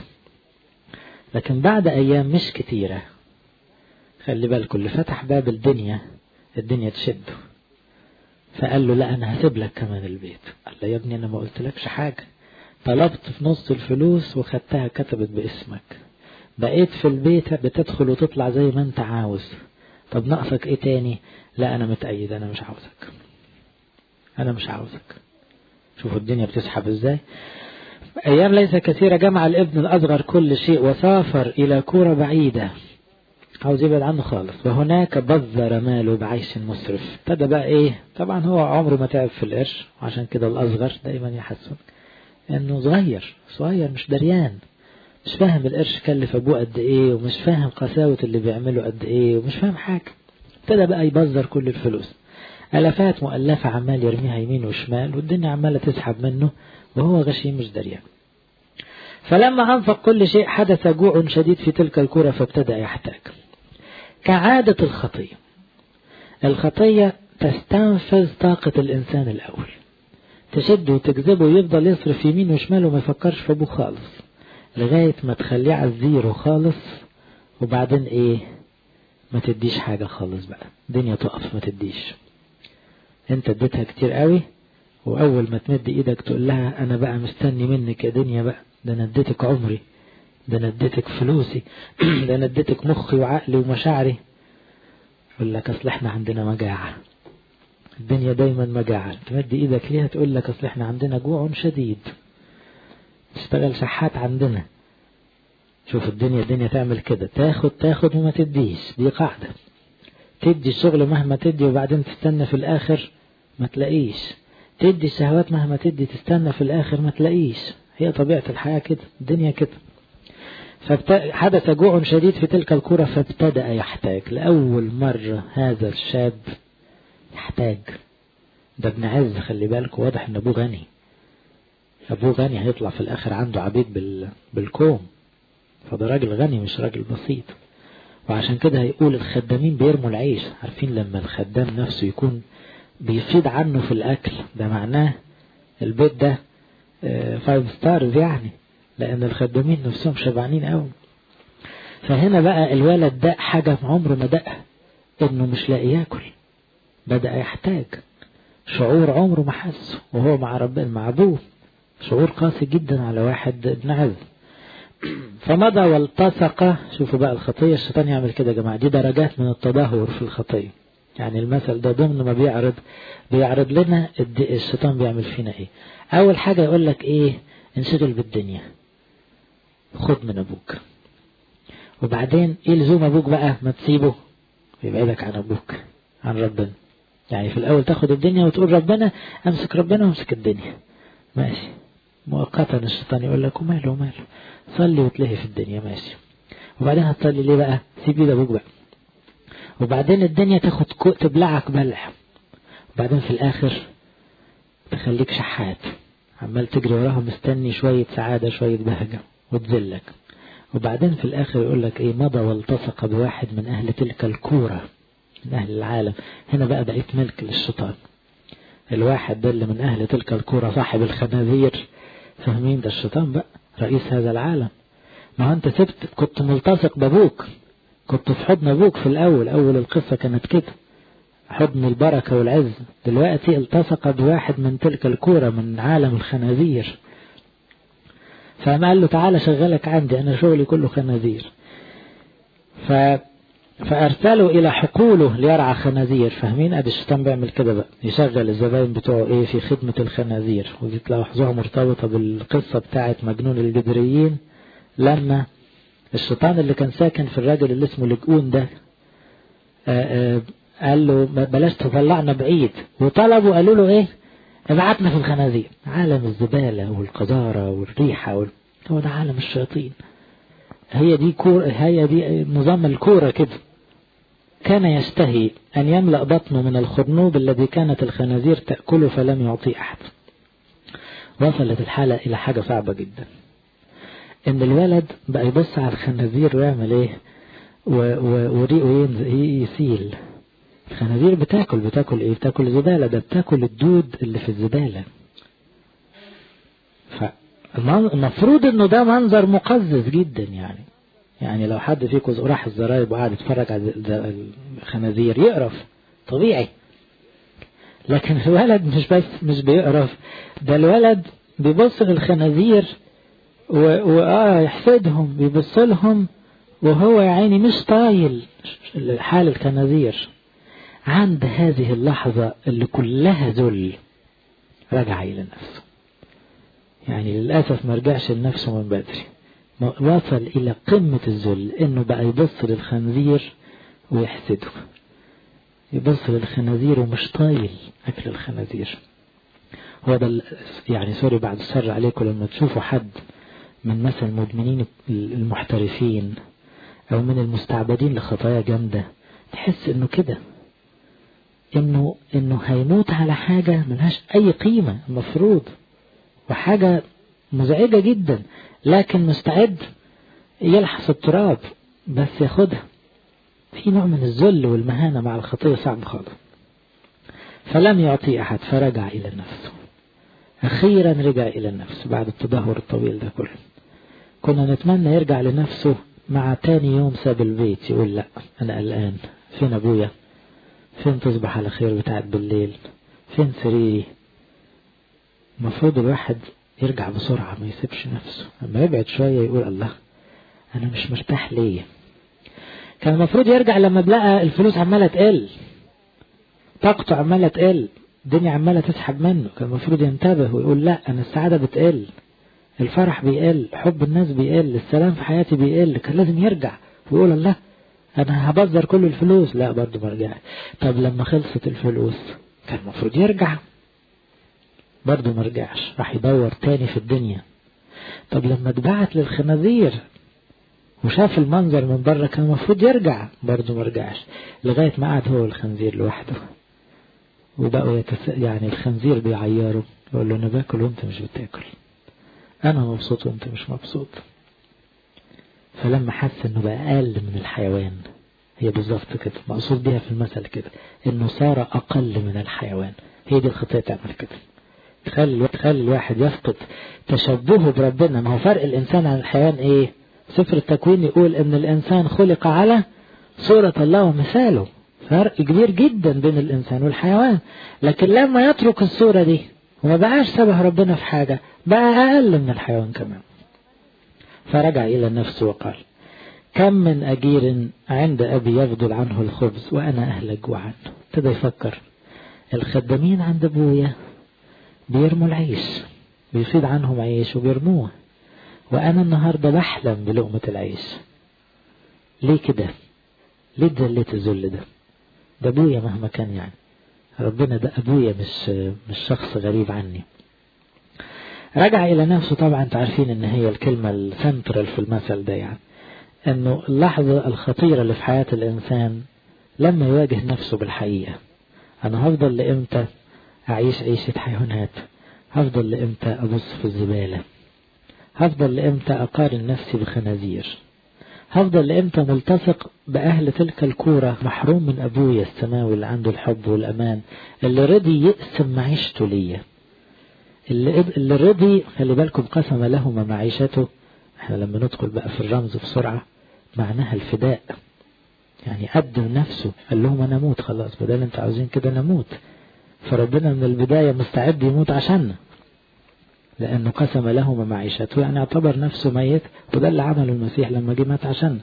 لكن بعد أيام مش كتيرة، خلي بالكم، اللي فتح باب الدنيا الدنيا تشده، فقال له لا أنا هسيب لك كمان البيت. قال له يا ابني أنا ما قلت لكش حاجة، طلبت في نص الفلوس وخدتها كتبت باسمك، بقيت في البيت بتدخل وتطلع زي ما انت عاوز، طب ناقصك ايه تاني؟ لا أنا متأيد، أنا مش عاوزك، أنا مش عاوزك. شوفوا الدنيا بتسحب ازاي. أيام ليس كثيرة جمع الابن الأصغر كل شيء وسافر إلى كورة بعيدة، عاوز يبعد عنه خالص، وهناك بذر ماله بعيش مسرف. ابتدى بقى ايه؟ طبعا هو عمره ما تعب في القرش، وعشان كده الأصغر دايما يحسن انه صغير صغير مش دريان، مش فاهم القرش كلف ابوه قد ايه، ومش فاهم قساوة اللي بيعمله قد ايه، ومش فاهم حاجة. ابتدى بقى يبذر كل الفلوس، ألفات مؤلفة عمال يرميها يمين وشمال، والدنيا عمالة تسحب منه وهو غشيم مش دريان. فلما أنفق كل شيء حدث جوع شديد في تلك الكرة، فابتدى يحتاج. كعادة الخطية، الخطية تستنفذ طاقة الإنسان الأول، تشده وتجذبه ويفضل يصرف يمين وشمال وما يفكرش في أبوه خالص، لغاية ما تخليه على الزيرو خالص. وبعدين إيه؟ ما تديش حاجة خالص بقى، الدنيا تقف ما تديش. انت اديتها كتير قوي، واول ما تمد ايدك تقول لها انا بقى مستني منك يا دنيا بقى، ده انا اديتك عمري، ده انا اديتك فلوسي ده انا اديتك مخي وعقلي ومشاعري. يقول لك اصل احنا عندنا مجاعة، الدنيا دايما مجاعة، تمد ايدك ليها تقول لك اصل احنا عندنا جوع شديد، تشتغل شحات عندنا. شوف الدنيا الدنيا تعمل كده، تاخد تاخد وما تديش، دي قاعدة. تدي الشغل مهما تدي وبعدين تستنى في الاخر ما تلاقيش، تدي الشهوات مهما تدي تستنى في الاخر ما تلاقيش. هي طبيعة الحياة كده، الدنيا كده. فحدث جوع شديد في تلك الكرة، فابتدأ يحتاج. لأول مرة هذا الشاب يحتاج. ده ابن عز، خلي بالك، واضح ان ابوه غني، ابوه غني، هيطلع في الاخر عنده عبيد بال... بالكوم، فده راجل غني مش راجل بسيط. وعشان كده هيقول الخدامين بيرموا العيش. عارفين لما الخدام نفسه يكون بيفيد عنه في الأكل، ده معناه البيت ده فايف ستارز يعني، لأن الخدامين نفسهم شبعانين قوي. فهنا بقى الولد ده حاجة عمره ما دقها، إنه مش لاقي ياكل، بدأ يحتاج. شعور عمره ما حسه وهو مع ربنا مع أبوه، شعور قاسي جدا على واحد ابن عز. فمضى والتصق. شوفوا بقى الخطية، الشيطان يعمل كده يا جماعة، دي درجات من التدهور في الخطية. يعني المثل ده ضمن ما بيعرض بيعرض لنا الشيطان بيعمل فينا ايه. اول حاجة يقول لك ايه؟ انشغل بالدنيا، خد من ابوك. وبعدين ايه لزوم ابوك بقى؟ ما تسيبه يبعدك عن ابوك، عن ربنا. يعني في الاول تاخد الدنيا وتقول ربنا، امسك ربنا وامسك الدنيا، ماشي. مؤقتا الشيطان يقول لك وماله وماله، صلي وتلهي في الدنيا، ماشي. وبعدين هتصلي ليه بقى؟ سيب ايد ابوك بقى. وبعدين الدنيا تاخد تبلعك بلع، وبعدين في الاخر تخليك شحات عمال تجري وراها مستني شوية سعادة شوية بهجة وتذلك. وبعدين في الاخر يقول لك ايه؟ مضى والتصق بواحد من اهل تلك الكورة، من اهل العالم. هنا بقى بقيت ملك للشيطان. الواحد ده اللي من اهل تلك الكورة صاحب الخنازير، فاهمين؟ ده الشيطان بقى رئيس هذا العالم. ما هو انت سبت، كنت ملتصق بابوك، كنت في حضن ابوك في الاول، اول القصة كانت كده، حضن البركة والعز. دلوقتي التصق بواحد من تلك الكورة، من عالم الخنازير. فما قال له تعالى شغلك عندي، انا شغلي كله خنازير. ف فارسلوا الى حقوله ليرعى خنازير. فاهمين؟ ادي الشيطان بيعمل كده بقى، يشغل الزباين بتوعه ايه؟ في خدمة الخنازير. ودي تلاحظوها مرتبطة بالقصة بتاعت مجنون الجدريين، لما الشيطان اللي كان ساكن في الراجل اللي اسمه لجؤون ده آآ آآ قال له بلاش تطلعنا بعيد، وطلبوا قالوا له ايه؟ ابعتنا في الخنازير. عالم الزبالة والقذارة والريحة وال... هو ده عالم الشياطين. هي دي كور، هي دي نظام الكورة كده. كان يشتهي أن يملأ بطنه من الخرنوب الذي كانت الخنازير تأكله فلم يعطي أحد. وصلت الحالة إلى حاجة صعبة جدا، إن الولد بقى يبص على الخنازير ويعمل إيه؟ وريقه يسيل. الخنازير بتاكل بتاكل إيه؟ بتاكل زبالة، ده بتاكل الدود اللي في الزبالة. فالمفروض إنه ده منظر مقزز جدا. يعني يعني لو حد فيكم راح الزرايب وقاعد يتفرج على الخنازير يقرف طبيعي، لكن الولد مش بس مش بيقرف، ده الولد بيبص للخنازير وآه يحسدهم، بيبص لهم وهو يعني مش طايل حال الخنازير. عند هذه اللحظة اللي كلها ذل رجع إلى نفسه. يعني للأسف ما رجعش لنفسه من بدري، وصل إلى قمة الذل، إنه بقى يبص للخنزير ويحسده، يبص للخنازير ومش طايل أكل الخنازير. هو ده يعني سوري بعد الشر عليكم، لما تشوفوا حد من مثل المدمنين المحترفين أو من المستعبدين لخطايا جامدة، تحس إنه كده، إنه إنه هيموت على حاجة ملهاش أي قيمة المفروض، وحاجة مزعجة جدا، لكن مستعد يلحس التراب بس ياخدها. في نوع من الذل والمهانة مع الخطية صعب خالص. فلم يعطي أحد فرجع إلى نفسه. أخيرا رجع إلى النفس بعد التدهور الطويل ده كله. كنا نتمنى يرجع لنفسه مع تاني يوم ساب البيت يقول لا أنا قلقان، فين أبويا؟ فين تصبح على خير بتاعت بالليل؟ فين سريري؟ المفروض الواحد يرجع بسرعة، ما يسيبش نفسه. لما يبعد شوية يقول الله أنا مش مرتاح ليه. كان المفروض يرجع لما بلقى الفلوس عمالة تقل، طاقته عمالة تقل، الدنيا عمالة تسحب منه. كان المفروض ينتبه ويقول لا أنا السعادة بتقل، الفرح بيقل، حب الناس بيقل، السلام في حياتي بيقل. كان لازم يرجع ويقول الله أنا هبذر كل الفلوس. لا برضه ما رجعش. طب لما خلصت الفلوس كان المفروض يرجع، برضه ما رجعش، راح يدور تاني في الدنيا. طب لما اتبعت للخنازير وشاف المنظر من بره كان المفروض يرجع، برضه ما رجعش، لغاية ما قعد هو الخنزير لوحده وبقوا يتس... يعني الخنزير بيعيره يقول له أنا باكل وانت مش بتاكل، أنا مبسوط وانت مش مبسوط. فلما حس انه بقى أقل من الحيوان، هي بالظبط كده مقصود بيها في المثل كده، انه صار أقل من الحيوان. هي دي الخطية تعمل كده، تخلي تخلي الواحد يفقد تشبهه بربنا. ما هو فرق الإنسان عن الحيوان إيه؟ سفر التكوين يقول إن الإنسان خلق على صورة الله ومثاله، فرق كبير جدا بين الإنسان والحيوان. لكن لما يترك الصورة دي وما بقاش شبه ربنا في حاجة، بقى أقل من الحيوان كمان. فرجع إلى نفسه وقال كم من أجير عند أبي يفضل عنه الخبز وأنا أهلك جوعا. ابتدى يفكر الخدامين عند أبويا بيرموا العيش، بيفيض عنهم عيش وبيرموه، وأنا النهاردة بحلم بلقمة العيش. ليه كده؟ ليه اتذليت الذل ده؟ ده أبويا مهما كان، يعني ربنا ده أبويا، مش مش شخص غريب عني. رجع إلى نفسه. طبعا انتوا عارفين ان هي الكلمة السنترال في المثل ده، يعني انه اللحظة الخطيرة اللي في حياة الانسان لما يواجه نفسه بالحقيقة. انا هفضل لامتى اعيش عيشة حيوانات؟ هفضل لامتى ابص في الزبالة؟ هفضل لامتى اقارن نفسي بخنازير؟ هفضل لامتى ملتصق باهل تلك الكورة، محروم من ابويا السماوي اللي عنده الحب والامان، اللي رضي يقسم معيشته ليا، اللي اللي رضي، خلي بالكم، قسم لهما معيشته. احنا لما ندخل بقى في الرمز بسرعة، معناها الفداء، يعني قدم نفسه، قال لهم انا اموت خلاص، بدل انت عاوزين كده نموت. فربنا من البداية مستعد يموت عشاننا، لانه قسم لهما معيشته، يعني اعتبر نفسه ميت، وده اللي عمله المسيح لما جه مات عشاننا.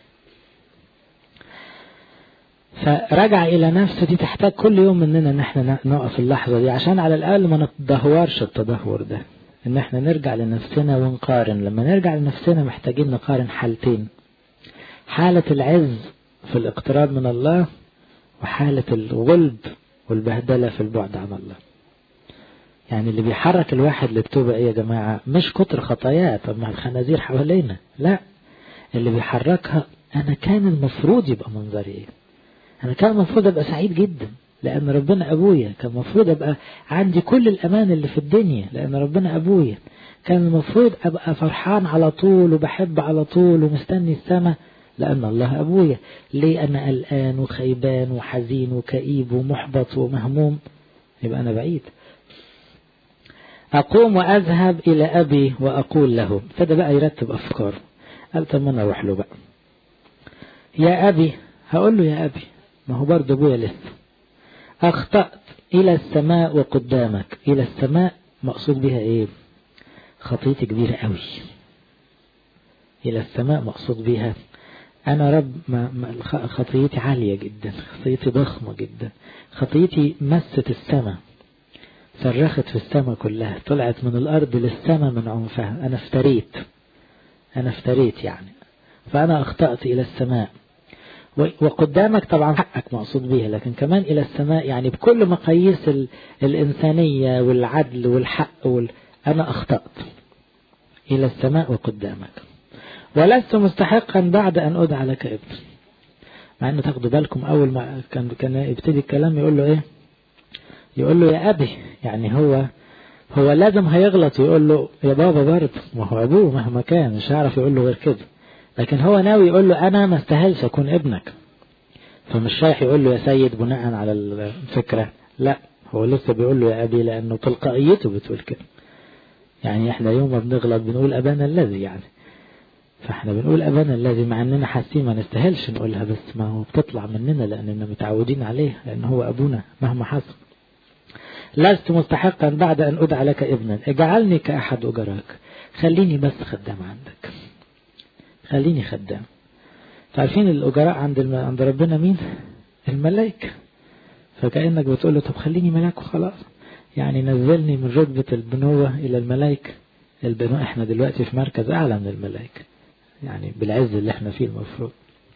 فرجع الى نفسه. دي تحتاج كل يوم مننا ان احنا نقف اللحظة دي، عشان على الاقل ما نتدهورش التدهور ده، ان احنا نرجع لنفسنا ونقارن. لما نرجع لنفسنا محتاجين نقارن حالتين: حالة العز في الاقتراب من الله، وحالة الغلب والبهدلة في البعد عن الله. يعني اللي بيحرك الواحد للتوبة ايه يا جماعة؟ مش كتر خطاياه، طب ما الخنازير حوالينا، لا، اللي بيحركها انا كان المفروض يبقى منظري ايه. انا كان المفروض ابقى سعيد جدا لان ربنا ابويا، كان المفروض ابقى عندي كل الامان اللي في الدنيا لان ربنا ابويا، كان المفروض ابقى فرحان على طول وبحب على طول ومستني السماء لان الله ابويا. ليه انا قلقان وخيبان وحزين وكئيب ومحبط ومهموم؟ يبقى انا بعيد. اقوم واذهب الى ابي واقول له. ابتدى بقى يرتب افكاره. قال طب ما انا اروح له بقى. يا ابي، هقول له يا ابي، ما هو برضه ابويا لسه. اخطأت الى السماء وقدامك. الى السماء مقصود بها ايه؟ خطيتي كبيرة قوي. الى السماء مقصود بها انا رب ما ما خطيتي عالية جدا، خطيتي ضخمة جدا، خطيتي مست السماء، صرخت في السماء كلها، طلعت من الارض للسماء من عنفها. انا افتريت، انا افتريت يعني، فانا اخطأت الى السماء. وقدامك طبعا حقك مقصود بيها، لكن كمان إلى السماء يعني بكل مقاييس الإنسانية والعدل والحق وال... أنا أخطأت إلى السماء وقدامك، ولست مستحقا بعد أن أدعى لك ابن. مع أنه تاخدوا بالكم أول ما كان كان يبتدي الكلام يقول له إيه؟ يقول له يا أبي، يعني هو هو لازم هيغلط ويقول له يا بابا برضه، ما هو أبوه مهما كان مش هيعرف يقول له غير كده، لكن هو ناوي يقول له أنا ما استاهلش أكون ابنك، فمش رايح يقول له يا سيد بناء على الفكرة، لا، هو لسه بيقول له يا أبي لأنه تلقائيته بتقول كده. يعني احنا يوم ما بنغلط بنقول أبانا الذي، يعني فاحنا بنقول أبانا الذي مع أننا حاسين ما نستاهلش نقولها، بس ما هو بتطلع مننا لأننا متعودين عليه، لأن هو أبونا مهما حصل. لست مستحقا بعد أن أدعى لك ابنا، اجعلني كأحد أجراك، خليني بس خدام عندك، خليني خدام. عارفين الأجراء عند الم... عند ربنا مين؟ الملائكة. فكأنك بتقول له طب خليني ملاك وخلاص، يعني نزلني من رتبة البنوة إلى الملائكة. البنوة احنا دلوقتي في مركز أعلى من الملائكة، يعني بالعز اللي احنا فيه المفروض.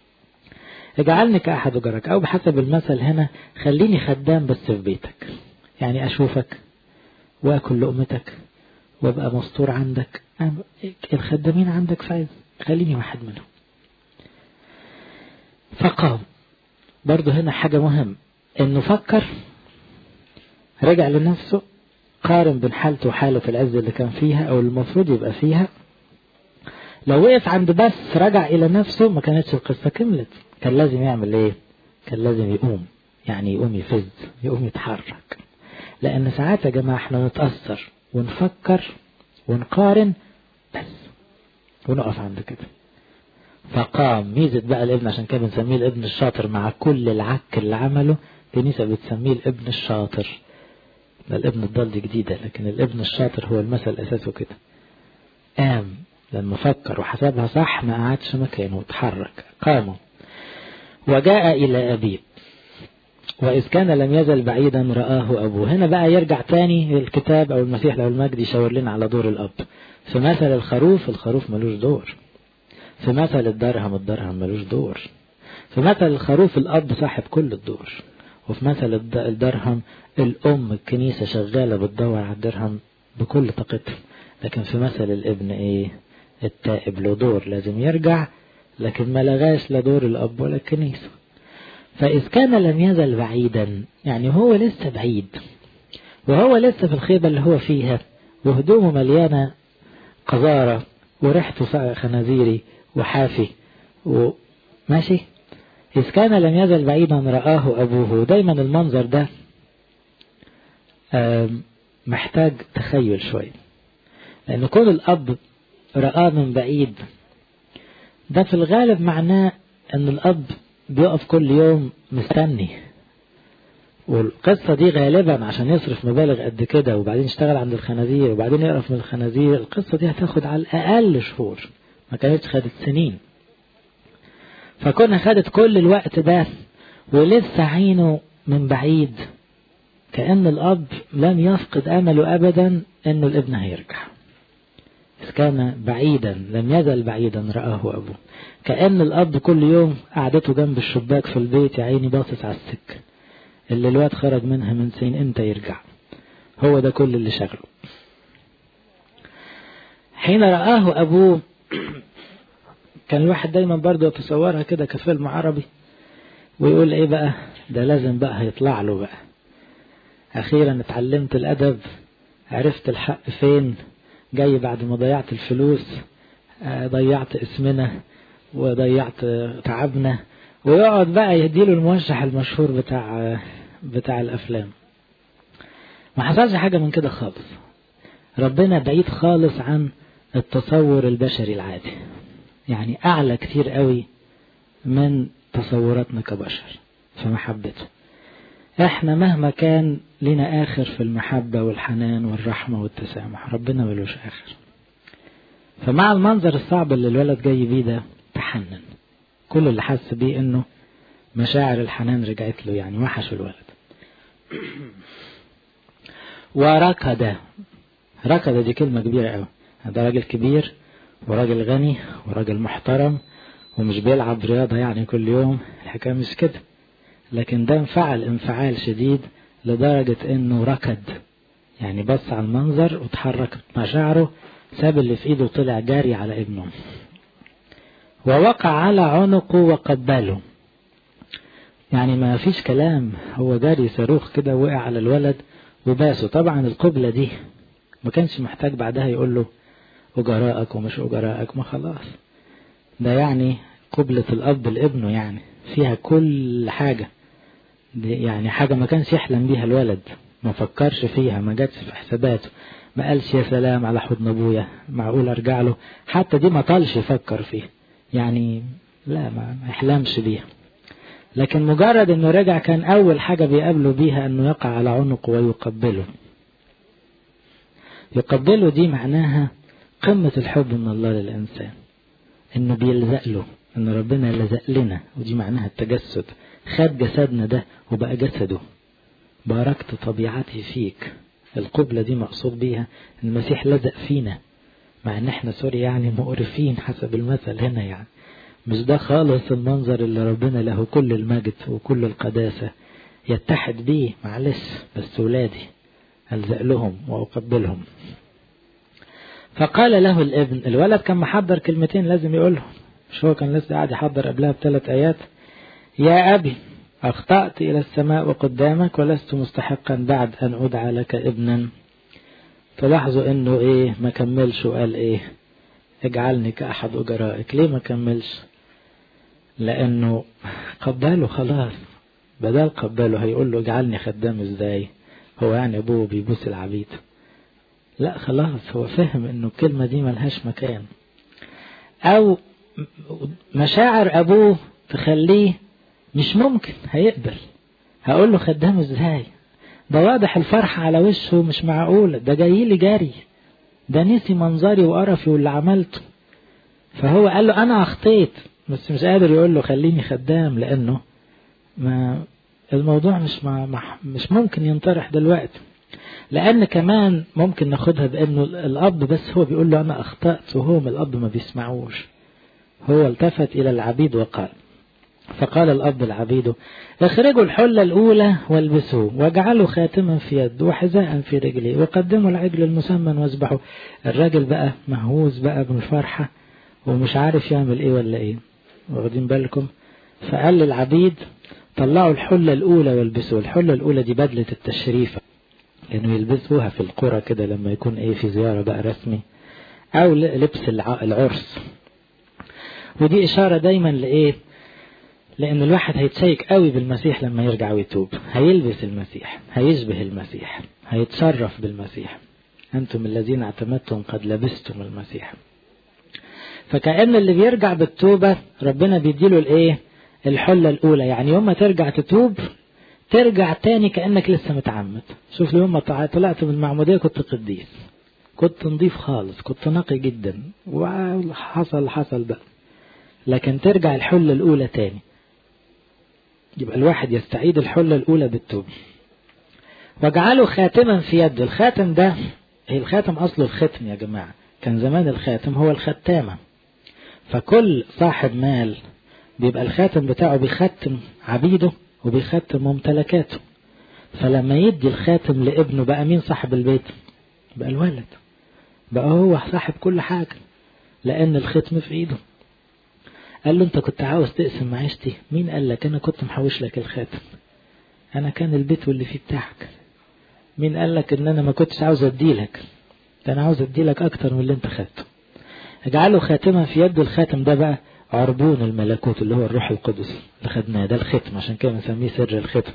اجعلني كأحد أجراك، أو بحسب المثل هنا خليني خدام بس في بيتك، يعني أشوفك وأكل لقمتك وأبقى مستور عندك، الخدامين عندك فايز، خليني واحد منهم. فقام. برضه هنا حاجة مهم، انه فكر، رجع لنفسه، قارن بين حالته وحالة العز اللي كان فيها او المفروض يبقى فيها. لو وقف عند بس رجع الى نفسه ما كانتش القصة كملت. كان لازم يعمل ايه؟ كان لازم يقوم، يعني يقوم يفز، يقوم يتحرك. لان ساعات يا جماعة احنا نتأثر ونفكر ونقارن بس ونقف عند كده. فقام. ميزة بقى الابن، عشان كده بنسميه الابن الشاطر مع كل العك اللي عمله. كنيسة بتسميه الابن الشاطر. الابن الضال دي جديدة، لكن الابن الشاطر هو المثل أساسه كده. قام لما فكر وحسبها صح ما قعدش مكانه وتحرك، قام وجاء إلى أبيه وإذ كان لم يزل بعيدا رآه أبوه. هنا بقى يرجع تاني الكتاب أو المسيح له المجد يشاور لنا على دور الأب. في مثل الخروف الخروف ملوش دور، في مثل الدرهم الدرهم ملوش دور، في مثل الخروف الأب صاحب كل الدور، وفي مثل الدرهم الأم الكنيسة شغالة بتدور على الدرهم بكل طاقتها. لكن في مثل الابن إيه؟ التائب له دور لازم يرجع، لكن ما لغاش لا دور الأب ولا الكنيسة. فإذ كان لم يزل بعيدا يعني هو لسه بعيد، وهو لسه في الخيبة اللي هو فيها، وهدومه مليانة قذارة وريحته خنازيري وحافي وماشي. إذ كان لم يزل بعيدا رآه أبوه. دايما المنظر ده محتاج تخيل شوي، لأن كل الأب رآه من بعيد ده في الغالب معناه أن الأب بيقف كل يوم مستني. والقصة دي غالبا عشان يصرف مبالغ قد كده وبعدين يشتغل عند الخنازير وبعدين يقرف من الخنازير، القصة دي هتاخد على الأقل شهور، ما كانتش خدت سنين. فكنا خدت كل الوقت ده ولسه عينه من بعيد، كأن الأب لم يفقد أمله أبدا أنه الابن هيرجع. إذ كان بعيدا لم يزل بعيدا رآه أبوه. كأن الأب كل يوم قعدته جنب الشباك في البيت يا عيني باصص على السكة اللي الواد خرج منها من سنين، انت يرجع. هو ده كل اللي شغله. حين رآه أبوه كان الواحد دايما برضه يتصورها كده كفيلم عربي ويقول ايه بقى ده لازم بقى هيطلع له بقى أخيرا اتعلمت الأدب، عرفت الحق فين، جاي بعد ما ضيعت الفلوس، ضيعت اسمنا وضيعت تعبنا، ويقعد بقى يديله الموشح المشهور بتاع بتاع الأفلام. ما حصلش حاجة من كده خالص. ربنا بعيد خالص عن التصور البشري العادي، يعني أعلى كتير قوي من تصوراتنا كبشر في محبته. احنا مهما كان لنا آخر في المحبة والحنان والرحمة والتسامح، ربنا ملوش آخر. فمع المنظر الصعب اللي الولد جاي بيه ده تحنن. كل اللي حس بيه انه مشاعر الحنان رجعت له، يعني وحش الولد. وركض. ركض دي كلمة كبيرة قوي. ده راجل كبير وراجل غني وراجل محترم ومش بيلعب رياضة يعني كل يوم، الحكاية مش كده. لكن ده انفعل انفعال شديد لدرجة انه ركض، يعني بص على المنظر وتحرك مشاعره، ساب اللي في ايده وطلع جاري على ابنه ووقع على عنقه وقبله. يعني ما فيش كلام، هو جاري صاروخ كده وقع على الولد وباسه. طبعا القبلة دي ما كانش محتاج بعدها يقول له أجراءك ومش أجراءك، ما خلاص. ده يعني قبلة الأب لابنه، يعني فيها كل حاجة، دي يعني حاجة ما كانش يحلم بيها الولد، ما فكرش فيها، ما جاتش في حساباته، ما قالش يا سلام على حضن أبويا معقول أرجع له، حتى دي ما طالش يفكر فيها، يعني لا ما يحلمش بيها. لكن مجرد انه رجع كان اول حاجة بيقابله بيها انه يقع على عنقه ويقبله. يقبله دي معناها قمة الحب من الله للإنسان، انه بيلزق له، ان ربنا لزق لنا، ودي معناها التجسد. خد جسدنا ده وبقى جسده. باركت طبيعتي فيك. القبلة دي مقصود بيها المسيح لزق فينا، مع ان احنا سوري يعني مقرفين حسب المثل هنا، يعني مش ده خالص المنظر اللي ربنا له كل المجد وكل القداسة يتحد بيه. معلش بس ولادي ألزق لهم وأقبلهم. فقال له الابن، الولد كان محضر كلمتين لازم يقولهم، مش هو كان لسه قاعد يحضر قبلها بثلاث آيات. يا أبي أخطأت إلى السماء وقدامك ولست مستحقا بعد أن أدعى لك ابنا. تلاحظوا إنه إيه ما كملش وقال إيه اجعلني كأحد أجرائك. ليه ما كملش؟ لأنه قبله خلاص. بدل قبله هيقول له اجعلني خدام ازاي، هو يعني أبوه بيبوس العبيد؟ لا خلاص، هو فهم إنه الكلمة دي ملهاش مكان، أو مشاعر أبوه تخليه مش ممكن هيقبل. هقول له خدام ازاي؟ ده واضح الفرحة على وشه، مش معقول، ده جاي لي جاري، ده نسي منظري وقرفي واللي عملته، فهو قال له أنا أخطيت، بس مش قادر يقول له خليني خدام، لأنه ما الموضوع مش ما مش ممكن ينطرح دلوقتي. لأن كمان ممكن ناخدها بأنه الأب بس هو بيقول له أنا أخطأت، وهو من الأب ما بيسمعوش. هو التفت إلى العبيد وقال، فقال الأب العبيد اخرجوا الحلة الأولى والبسوه، واجعلوا خاتما في يد وحذاء في رجلي، وقدموا العجل المسمن واذبحوا. الراجل بقى مهووس بقى بالفرحة ومش عارف يعمل ايه ولا ايه، واخدين بالكم؟ فقال للعبيد طلعوا الحلة الأولى والبسوه. الحلة الأولى دي بدلة التشريف، لأنه يلبسوها في القرى كده لما يكون ايه في زيارة بقى رسمي، أو لبس العرس. ودي إشارة دايما لإيه؟ لأن الواحد هيتشيك قوي بالمسيح لما يرجع ويتوب، هيلبس المسيح، هيشبه المسيح، هيتصرف بالمسيح. أنتم الذين اعتمدتم قد لبستم المسيح. فكأن اللي بيرجع بالتوبة ربنا بيديله الإيه؟ الحلة الأولى. يعني يوم ما ترجع تتوب ترجع تاني كأنك لسه متعمد. شوف لي يوم ما طلعت من المعمودية كنت قديس، كنت نظيف خالص، كنت نقي جدا، وحصل حصل بقى. لكن ترجع الحلة الأولى تاني، يبقى الواحد يستعيد الحلة الأولى بالتوبة. واجعله خاتما في يده. الخاتم ده، هي الخاتم أصله الختم يا جماعة، كان زمان الخاتم هو الختامة. فكل صاحب مال بيبقى الخاتم بتاعه بيختم عبيده وبيختم ممتلكاته. فلما يدي الخاتم لابنه بقى مين صاحب البيت؟ بقى الولد، بقى هو صاحب كل حاجة، لأن الختم في إيده. قال له أنت كنت عاوز تقسم معيشتي، مين قال لك؟ أنا كنت محوش لك الخاتم، أنا كان البيت واللي فيه بتاعك. مين قال لك إن أنا ما كنتش عاوز أديلك؟ ده أنا عاوز أديلك أكتر من اللي أنت خدته. اجعله خاتما في يده. الخاتم ده بقى عربون الملكوت اللي هو الروح القدس اللي خدناه، ده الختم، عشان كده بنسميه سر الختم.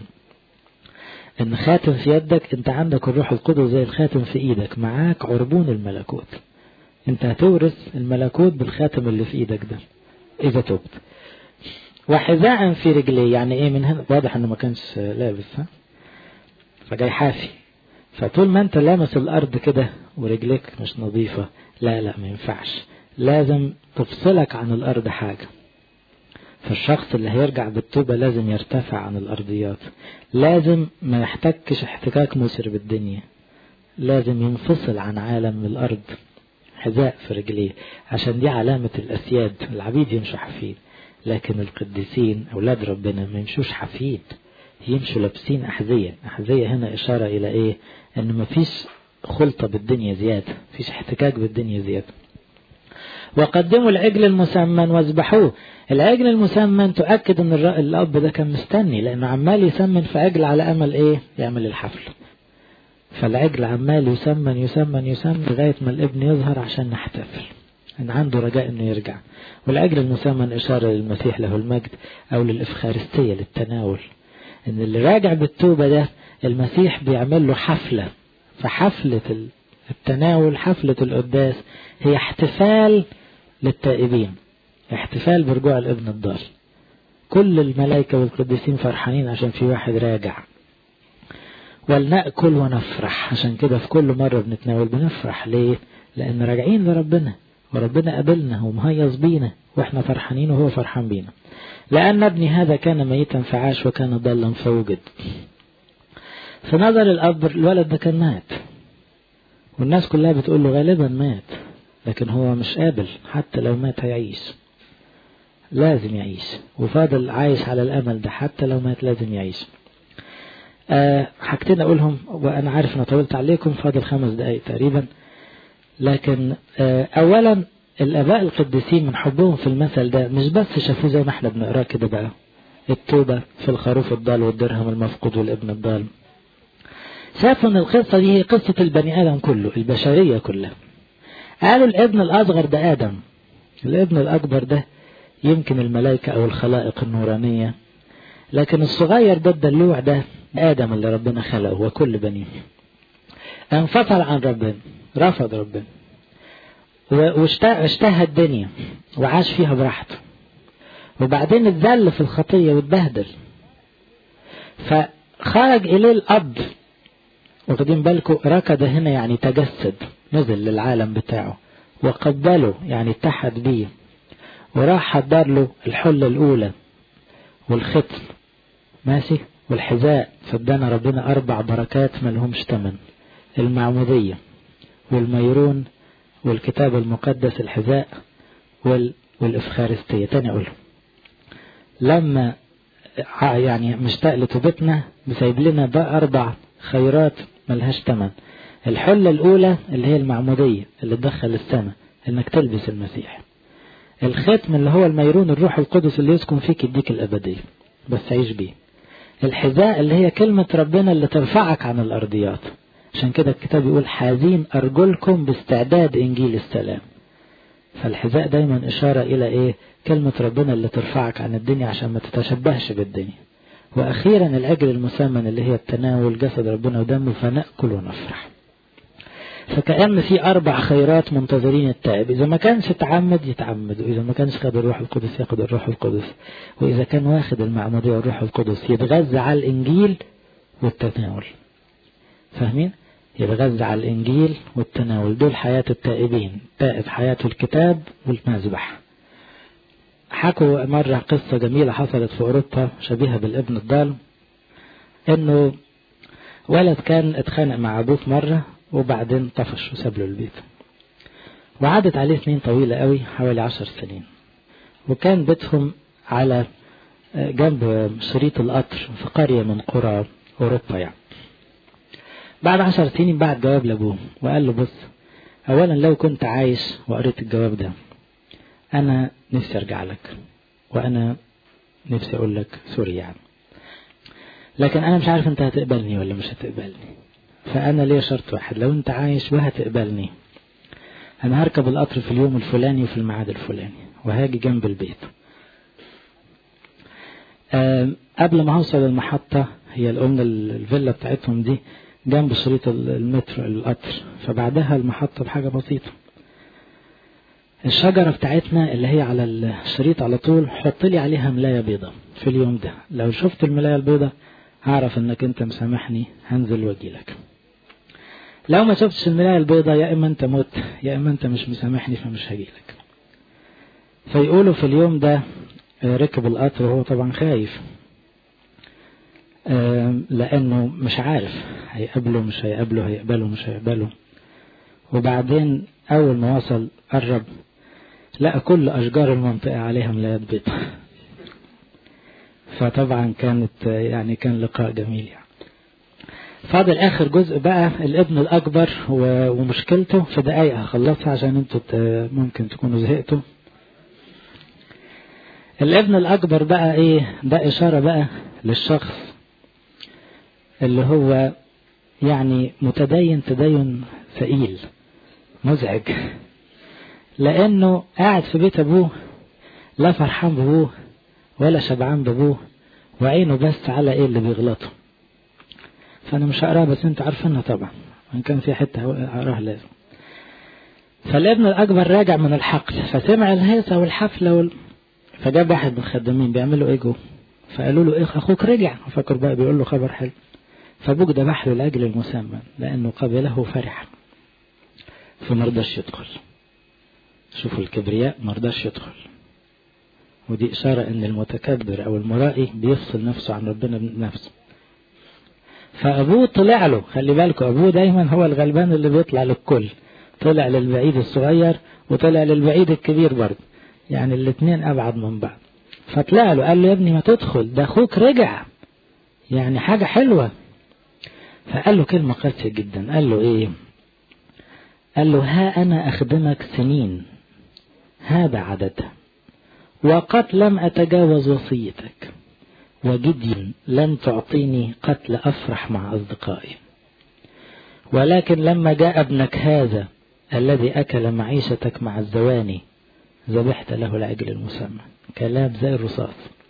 إن خاتم في يدك، أنت عندك الروح القدس زي الخاتم في إيدك، معاك عربون الملكوت. أنت هتورث الملكوت بالخاتم اللي في إيدك ده إذا تبت. وحذاء في رجليه، يعني إيه؟ من هنا واضح إنه ما كانش لابس، ها؟ فجاي حافي. فطول ما أنت لامس الأرض كده ورجلك مش نظيفة، لا لا ما ينفعش، لازم تفصلك عن الأرض حاجة. فالشخص اللي هيرجع بالتوبة لازم يرتفع عن الأرضيات، لازم ما يحتكش احتكاك مسر بالدنيا، لازم ينفصل عن عالم الأرض. حذاء في رجليه، عشان دي علامة الأسياد. العبيد يمشوا حفيد، لكن القديسين أولاد ربنا ما يمشوش حفيد، يمشوا لابسين أحذية. أحذية هنا إشارة إلى إيه؟ إن ما فيش خلطة بالدنيا زيادة، فيش احتكاك بالدنيا زيادة. وقدموا العجل المسمن واذبحوه. العجل المسمن تؤكد ان الاب ده كان مستني، لانه عمال يسمن في عجل على امل ايه؟ يعمل الحفل. فالعجل عمال يسمن يسمن يسمن لغاية ما الابن يظهر عشان نحتفل، ان عنده رجاء انه يرجع. والعجل المسمن اشارة للمسيح له المجد، او للإفخارستية، للتناول. ان اللي راجع بالتوبة ده المسيح بيعمل له حفلة. فحفلة التناول، حفلة القداس، هي احتفال للتائبين، احتفال برجوع الابن الضال. كل الملائكة والقديسين فرحانين عشان في واحد راجع. ولنأكل ونفرح، عشان كده في كل مرة بنتناول بنفرح. ليه؟ لأن راجعين لربنا، وربنا قابلنا ومهيص بينا، واحنا فرحانين وهو فرحان بينا. لأن ابني هذا كان ميتا فعاش، وكان ضالا فوجد. في نظر الأب الولد ده كان مات، والناس كلها بتقول له غالبا مات، لكن هو مش قابل، حتى لو مات هيعيش، لازم يعيش، وفاضل عايش على الأمل ده، حتى لو مات لازم يعيش. أه حاجتين أقولهم، وأنا عارف أنا طولت عليكم، فاضل خمس دقايق تقريبا. لكن أه أولا الآباء القديسين من حبهم في المثل ده مش بس شافوه زي ما احنا بنقراه كده بقى، التوبة في الخروف الضال والدرهم المفقود والابن الضال، شافوا ان القصة دي هي قصة البني آدم كله، البشرية كلها. قالوا الابن الأصغر ده آدم، الابن الأكبر ده يمكن الملائكة أو الخلائق النورانية، لكن الصغير ده الدلوع ده آدم اللي ربنا خلقه وكل بنيه. انفصل عن ربنا، رفض ربنا، واشتهى الدنيا وعاش فيها براحته، وبعدين اتذل في الخطية واتبهدل. فخرج إليه الأب، واخدين بالكم؟ ركض هنا يعني تجسد، نزل للعالم بتاعه، وقبله يعني اتحد بيه، وراح حضر له الحلة الأولى والختم ماشي والحذاء، فادانا ربنا أربع بركات ما لهمش تمن: المعمودية والميرون والكتاب المقدس الحذاء والإفخارستية. تاني أقوله لما يعني مشتاق لتوبتنا بسايب لنا بقى أربع خيرات ملهاش تمن: الحلة الأولى اللي هي المعمودية اللي تدخل السماء إنك تلبس المسيح، الختم اللي هو الميرون الروح القدس اللي يسكن فيك يديك الأبدية بس عيش بيه، الحذاء اللي هي كلمة ربنا اللي ترفعك عن الأرضيات، عشان كده الكتاب يقول حازين أرجلكم باستعداد إنجيل السلام. فالحذاء دايما إشارة إلى إيه؟ كلمة ربنا اللي ترفعك عن الدنيا عشان ما تتشبهش بالدنيا. وأخيرا العجل المسمن اللي هي التناول جسد ربنا ودمه فنأكل ونفرح. فكأن في أربع خيرات منتظرين التائب، إذا ما كانش تعمد يتعمد، وإذا ما كانش خد الروح القدس ياخد الروح القدس، وإذا كان واخد المعمودية والروح القدس يتغذى على الإنجيل والتناول. فاهمين؟ يتغذى على الإنجيل والتناول، دول حياة التائبين. تائب حياته الكتاب والمذبح. حكوا مرة قصة جميلة حصلت في أوروبا شبيهة بالابن الضال، إنه ولد كان اتخانق مع أبوه مرة وبعدين طفش وساب له البيت، وعادت عليه سنين طويلة قوي حوالي عشر سنين، وكان بيتهم على جنب شريط القطر في قرية من قرى أوروبا يعني. بعد عشر سنين بعد جواب لأبوه وقال له بص، أولا لو كنت عايش وقريت الجواب ده أنا نفسي أرجع لك، وأنا نفسي أقول لك سوري يعني، لكن أنا مش عارف أنت هتقبلني ولا مش هتقبلني، فأنا ليه شرط واحد: لو أنت عايش وهتقبلني أنا هركب القطر في اليوم الفلاني وفي الميعاد الفلاني وهاجي جنب البيت. قبل ما هوصل المحطة، هي الأم الفيلا بتاعتهم دي جنب شريط المترو القطر، فبعدها المحطة بحاجة بسيطة. الشجرة بتاعتنا اللي هي على الشريط على طول حط لي عليها ملاية بيضة في اليوم ده، لو شفت الملاية البيضة هعرف انك انت مسامحني هنزل واجي لك. لو ما شفتش الملاية البيضة يا اما انت موت يا اما انت مش مسامحني فمش هجي لك. فيقولوا في اليوم ده ركب القطر وهو طبعا خايف لانه مش عارف هيقابله مش هيقابله هيقبله مش هيقبله. وبعدين اول ما وصل قرب لقى كل اشجار المنطقة عليها ملايات بيضة. فطبعا كانت يعني كان لقاء جميل يعني. فاضل اخر جزء بقى الابن الاكبر ومشكلته، في دقايق هخلصها عشان انتوا ممكن تكونوا زهقتوا. الابن الاكبر بقى ايه ده؟ اشارة بقى للشخص اللي هو يعني متدين تدين ثقيل مزعج، لانه قاعد في بيت ابوه لا فرحان بابوه ولا شبعان بابوه، وعينه بس على ايه اللي بيغلطه. فانا مش هقراها بس انتوا عارفينها طبعا، وان كان في حته هقراها لازم. فالابن الاكبر راجع من الحقل فسمع الهيصه والحفله وال... فجاب واحد من الخدامين بيعملوا ايه جوه، فقالوا له ايه اخوك رجع، ففكر بقى بيقول له خبر حلو. فابوك ذبح له لاجل المسمى لانه قبله فرح، فمرضاش يدخل. شوفوا الكبرياء، مرضاش يدخل. ودي اشاره ان المتكبر او المرائي بيفصل نفسه عن ربنا بنفسه. فابوه طلع له، خلي بالكم ابوه دايما هو الغلبان اللي بيطلع للكل، طلع للبعيد الصغير وطلع للبعيد الكبير برضه، يعني الاثنين ابعد من بعض. فطلع له قال له يا ابني ما تدخل، ده اخوك رجع، يعني حاجة حلوة. فقال له كلمة قاسية جدا، قال له ايه؟ قال له ها انا اخدمك سنين هذا عددها، وقد لم اتجاوز وصيتك، وجدي لن تعطيني قتل أفرح مع أصدقائي، ولكن لما جاء ابنك هذا الذي أكل معيشتك مع الزواني ذبحت له العجل المسمى. كلام زي الرصاص.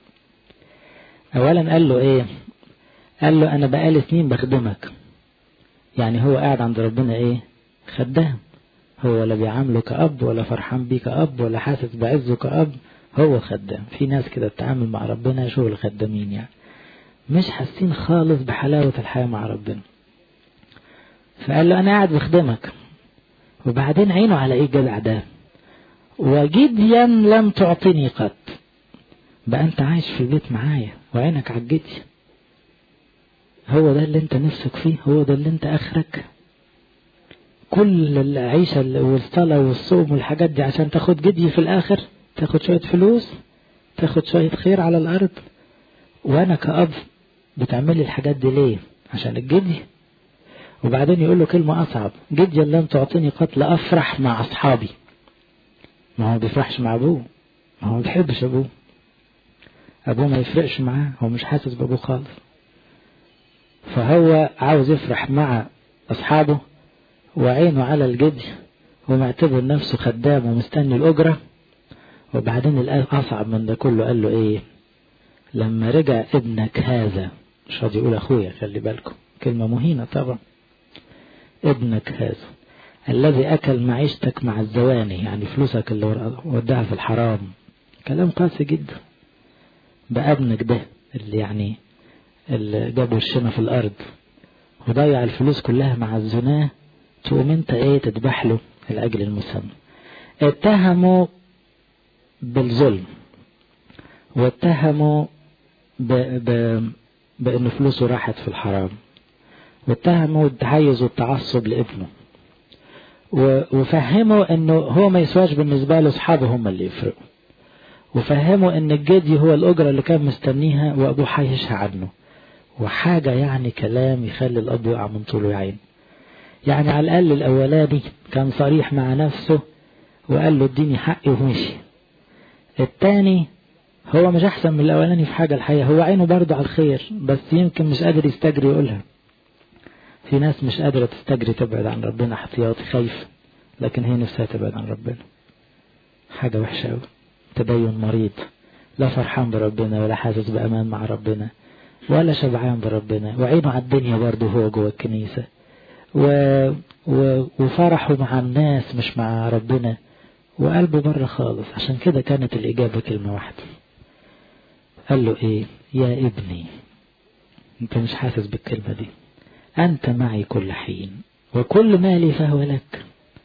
أولا قال له إيه؟ قال له أنا بقالي سنين بخدمك، يعني هو قاعد عند ربنا إيه؟ خدام، هو ولا بيعامله كأب ولا فرحان بيه كأب ولا حاسس بعزه كأب، هو خدام. في ناس كده تتعامل مع ربنا شغل خدامين، يعني مش حاسين خالص بحلاوة الحياة مع ربنا. فقال له أنا قاعد بخدمك، وبعدين عينه على إيه الجدع ده؟ وجديا لم تعطني قط. بقى انت عايش في البيت معايا وعينك على الجدي، هو ده اللي انت نفسك فيه، هو ده اللي انت اخرك، كل العيشة والصلاة والصوم والحاجات دي عشان تاخد جدي في الاخر، تاخد شوية فلوس، تاخد شوية خير على الارض. وانا كأب بتعملي الحاجات دي ليه؟ عشان الجدي. وبعدين يقول له كلمة اصعب، جدي لم تعطيني قط لافرح مع اصحابي. ما هو بيفرحش مع ابوه، ما هو ما بيحبش ابوه، ابوه ما يفرقش معاه، هو مش حاسس بابوه خالص، فهو عاوز يفرح مع اصحابه وعينه على الجدي ومعتبر نفسه خدام ومستني الاجرة. وبعدين الاصعب من ده كله قال له ايه؟ لما رجع ابنك هذا، مش راضي يقول اخويا، خلي بالكم كلمة مهينة طبعا، ابنك هذا الذي اكل معيشتك مع الزواني، يعني فلوسك اللي وداها في الحرام، كلام قاسي جدا. بقى ابنك ده اللي يعني اللي جاب وشنا في الارض وضيع الفلوس كلها مع الزناه، تقوم انت ايه تذبح له الاجل المسمى. اتهموا بالظلم، واتهموا ب... ب... بان فلوسه راحت في الحرام، واتهموا التحيز والتعصب لابنه، و... وفهموا انه هو ما يسواش بالنسبة له، اصحابه هم اللي يفرقوا، وفهموا ان الجدي هو الاجرة اللي كان مستنيها وابوه حيشها عنه. وحاجة يعني كلام يخلي الاب يقع من طوله يعين. يعني على الاقل الاولاني كان صريح مع نفسه وقال له اديني حقي ومشي. التاني هو مش احسن من الاولاني في حاجة الحقيقة، هو عينه برضه على الخير بس يمكن مش قادر يستجري يقولها. في ناس مش قادرة تستجري تبعد عن ربنا احتياطي خايف، لكن هي نفسها تبعد عن ربنا. حاجة وحشة قوي، تدين مريض، لا فرحان بربنا ولا حاسس بأمان مع ربنا ولا شبعان بربنا، وعينه على الدنيا برضه هو جوه الكنيسة، و... و... وفرحه مع الناس مش مع ربنا، وقلبه بره خالص. عشان كده كانت الإجابة كلمة واحدة، قال له ايه؟ يا ابني، انت مش حاسس بالكلمة دي، انت معي كل حين وكل مالي فهو لك.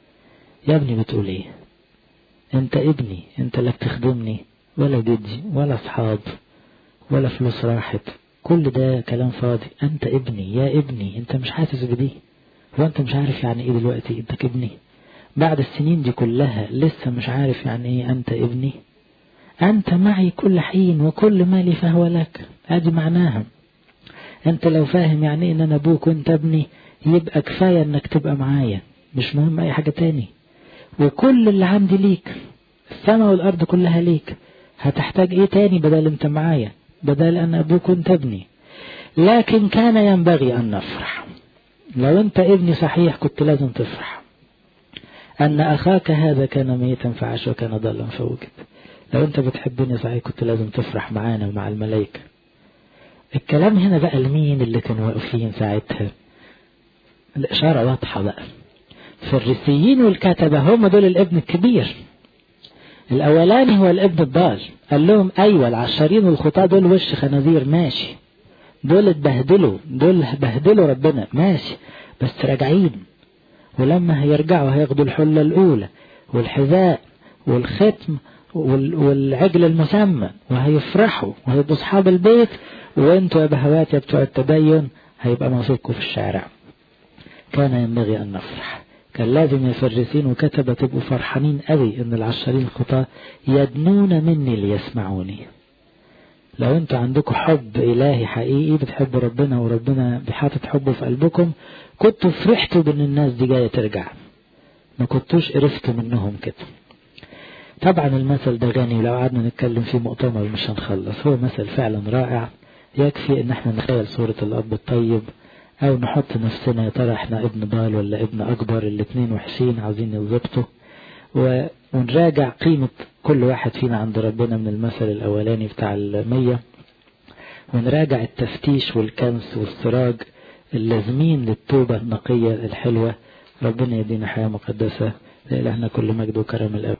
يا ابني بتقول ايه؟ انت ابني، انت لا بتخدمني ولا جدي ولا اصحاب ولا فلوس راحت، كل ده كلام فاضي. انت ابني، يا ابني، انت مش حاسس بدي؟ هو انت مش عارف يعني ايه دلوقتي انت ابني؟ بعد السنين دي كلها لسه مش عارف يعني ايه انت ابني؟ انت معي كل حين وكل مالي فهو لك، ادي معناها. انت لو فاهم يعني ايه ان انا ابوك وانت ابني، يبقى كفاية انك تبقى معايا، مش مهم اي حاجة تاني. وكل اللي عندي ليك، السماء والارض كلها ليك، هتحتاج ايه تاني بدل انت معايا، بدل انا ابوك وانت ابني؟ لكن كان ينبغي ان نفرح. لو انت ابني صحيح كنت لازم تفرح ان اخاك هذا كان ميتا فعاش وكان ضالا فوجد. لو انت بتحبني صحيح كنت لازم تفرح معانا ومع الملائكة. الكلام هنا بقى لمين اللي كانوا واقفين ساعتها؟ الاشارة واضحة بقى، الفريسيين والكتبة هم دول الابن الكبير. الاولاني هو الابن الضال، قال لهم ايوه العشرين والخطاة دول وش خنازير ماشي، دول اتبهدلوا، دول بهدلوا ربنا ماشي، بس راجعين، ولما هيرجعوا هياخدوا الحلة الاولى والحذاء والختم والعجل المسمى وهيفرحوا وهيبقوا اصحاب البيت، وانتوا يا بهوات يا بتوع التدين هيبقى نصيبكم في الشارع. كان ينبغي ان نفرح. كان لازم يا فريسين وكتبة تبقوا فرحانين قوي ان العشرين الخطاة يدنون مني ليسمعوني. لو انتوا عندكم حب الهي حقيقي، بتحبوا ربنا وربنا بحاطط حبه في قلبكم، كنتوا فرحتوا بان الناس دي جاية ترجع، ما كنتوش قرفتوا منهم كده. طبعا المثل ده غني، ولو قعدنا نتكلم فيه مؤتمر مش هنخلص. هو مثل فعلا رائع، يكفي ان احنا نتخيل صورة الاب الطيب، او نحط نفسنا يا ترى احنا ابن ضال ولا ابن اكبر، الاتنين وحشين عاوزين يظبطوا، ونراجع قيمة كل واحد فينا عند ربنا من المثل الاولاني بتاع المية، ونراجع التفتيش والكنس والسراج اللازمين للتوبة النقية الحلوة. ربنا يدينا حياة مقدسة، لإلهنا كل مجد وكرم الأب.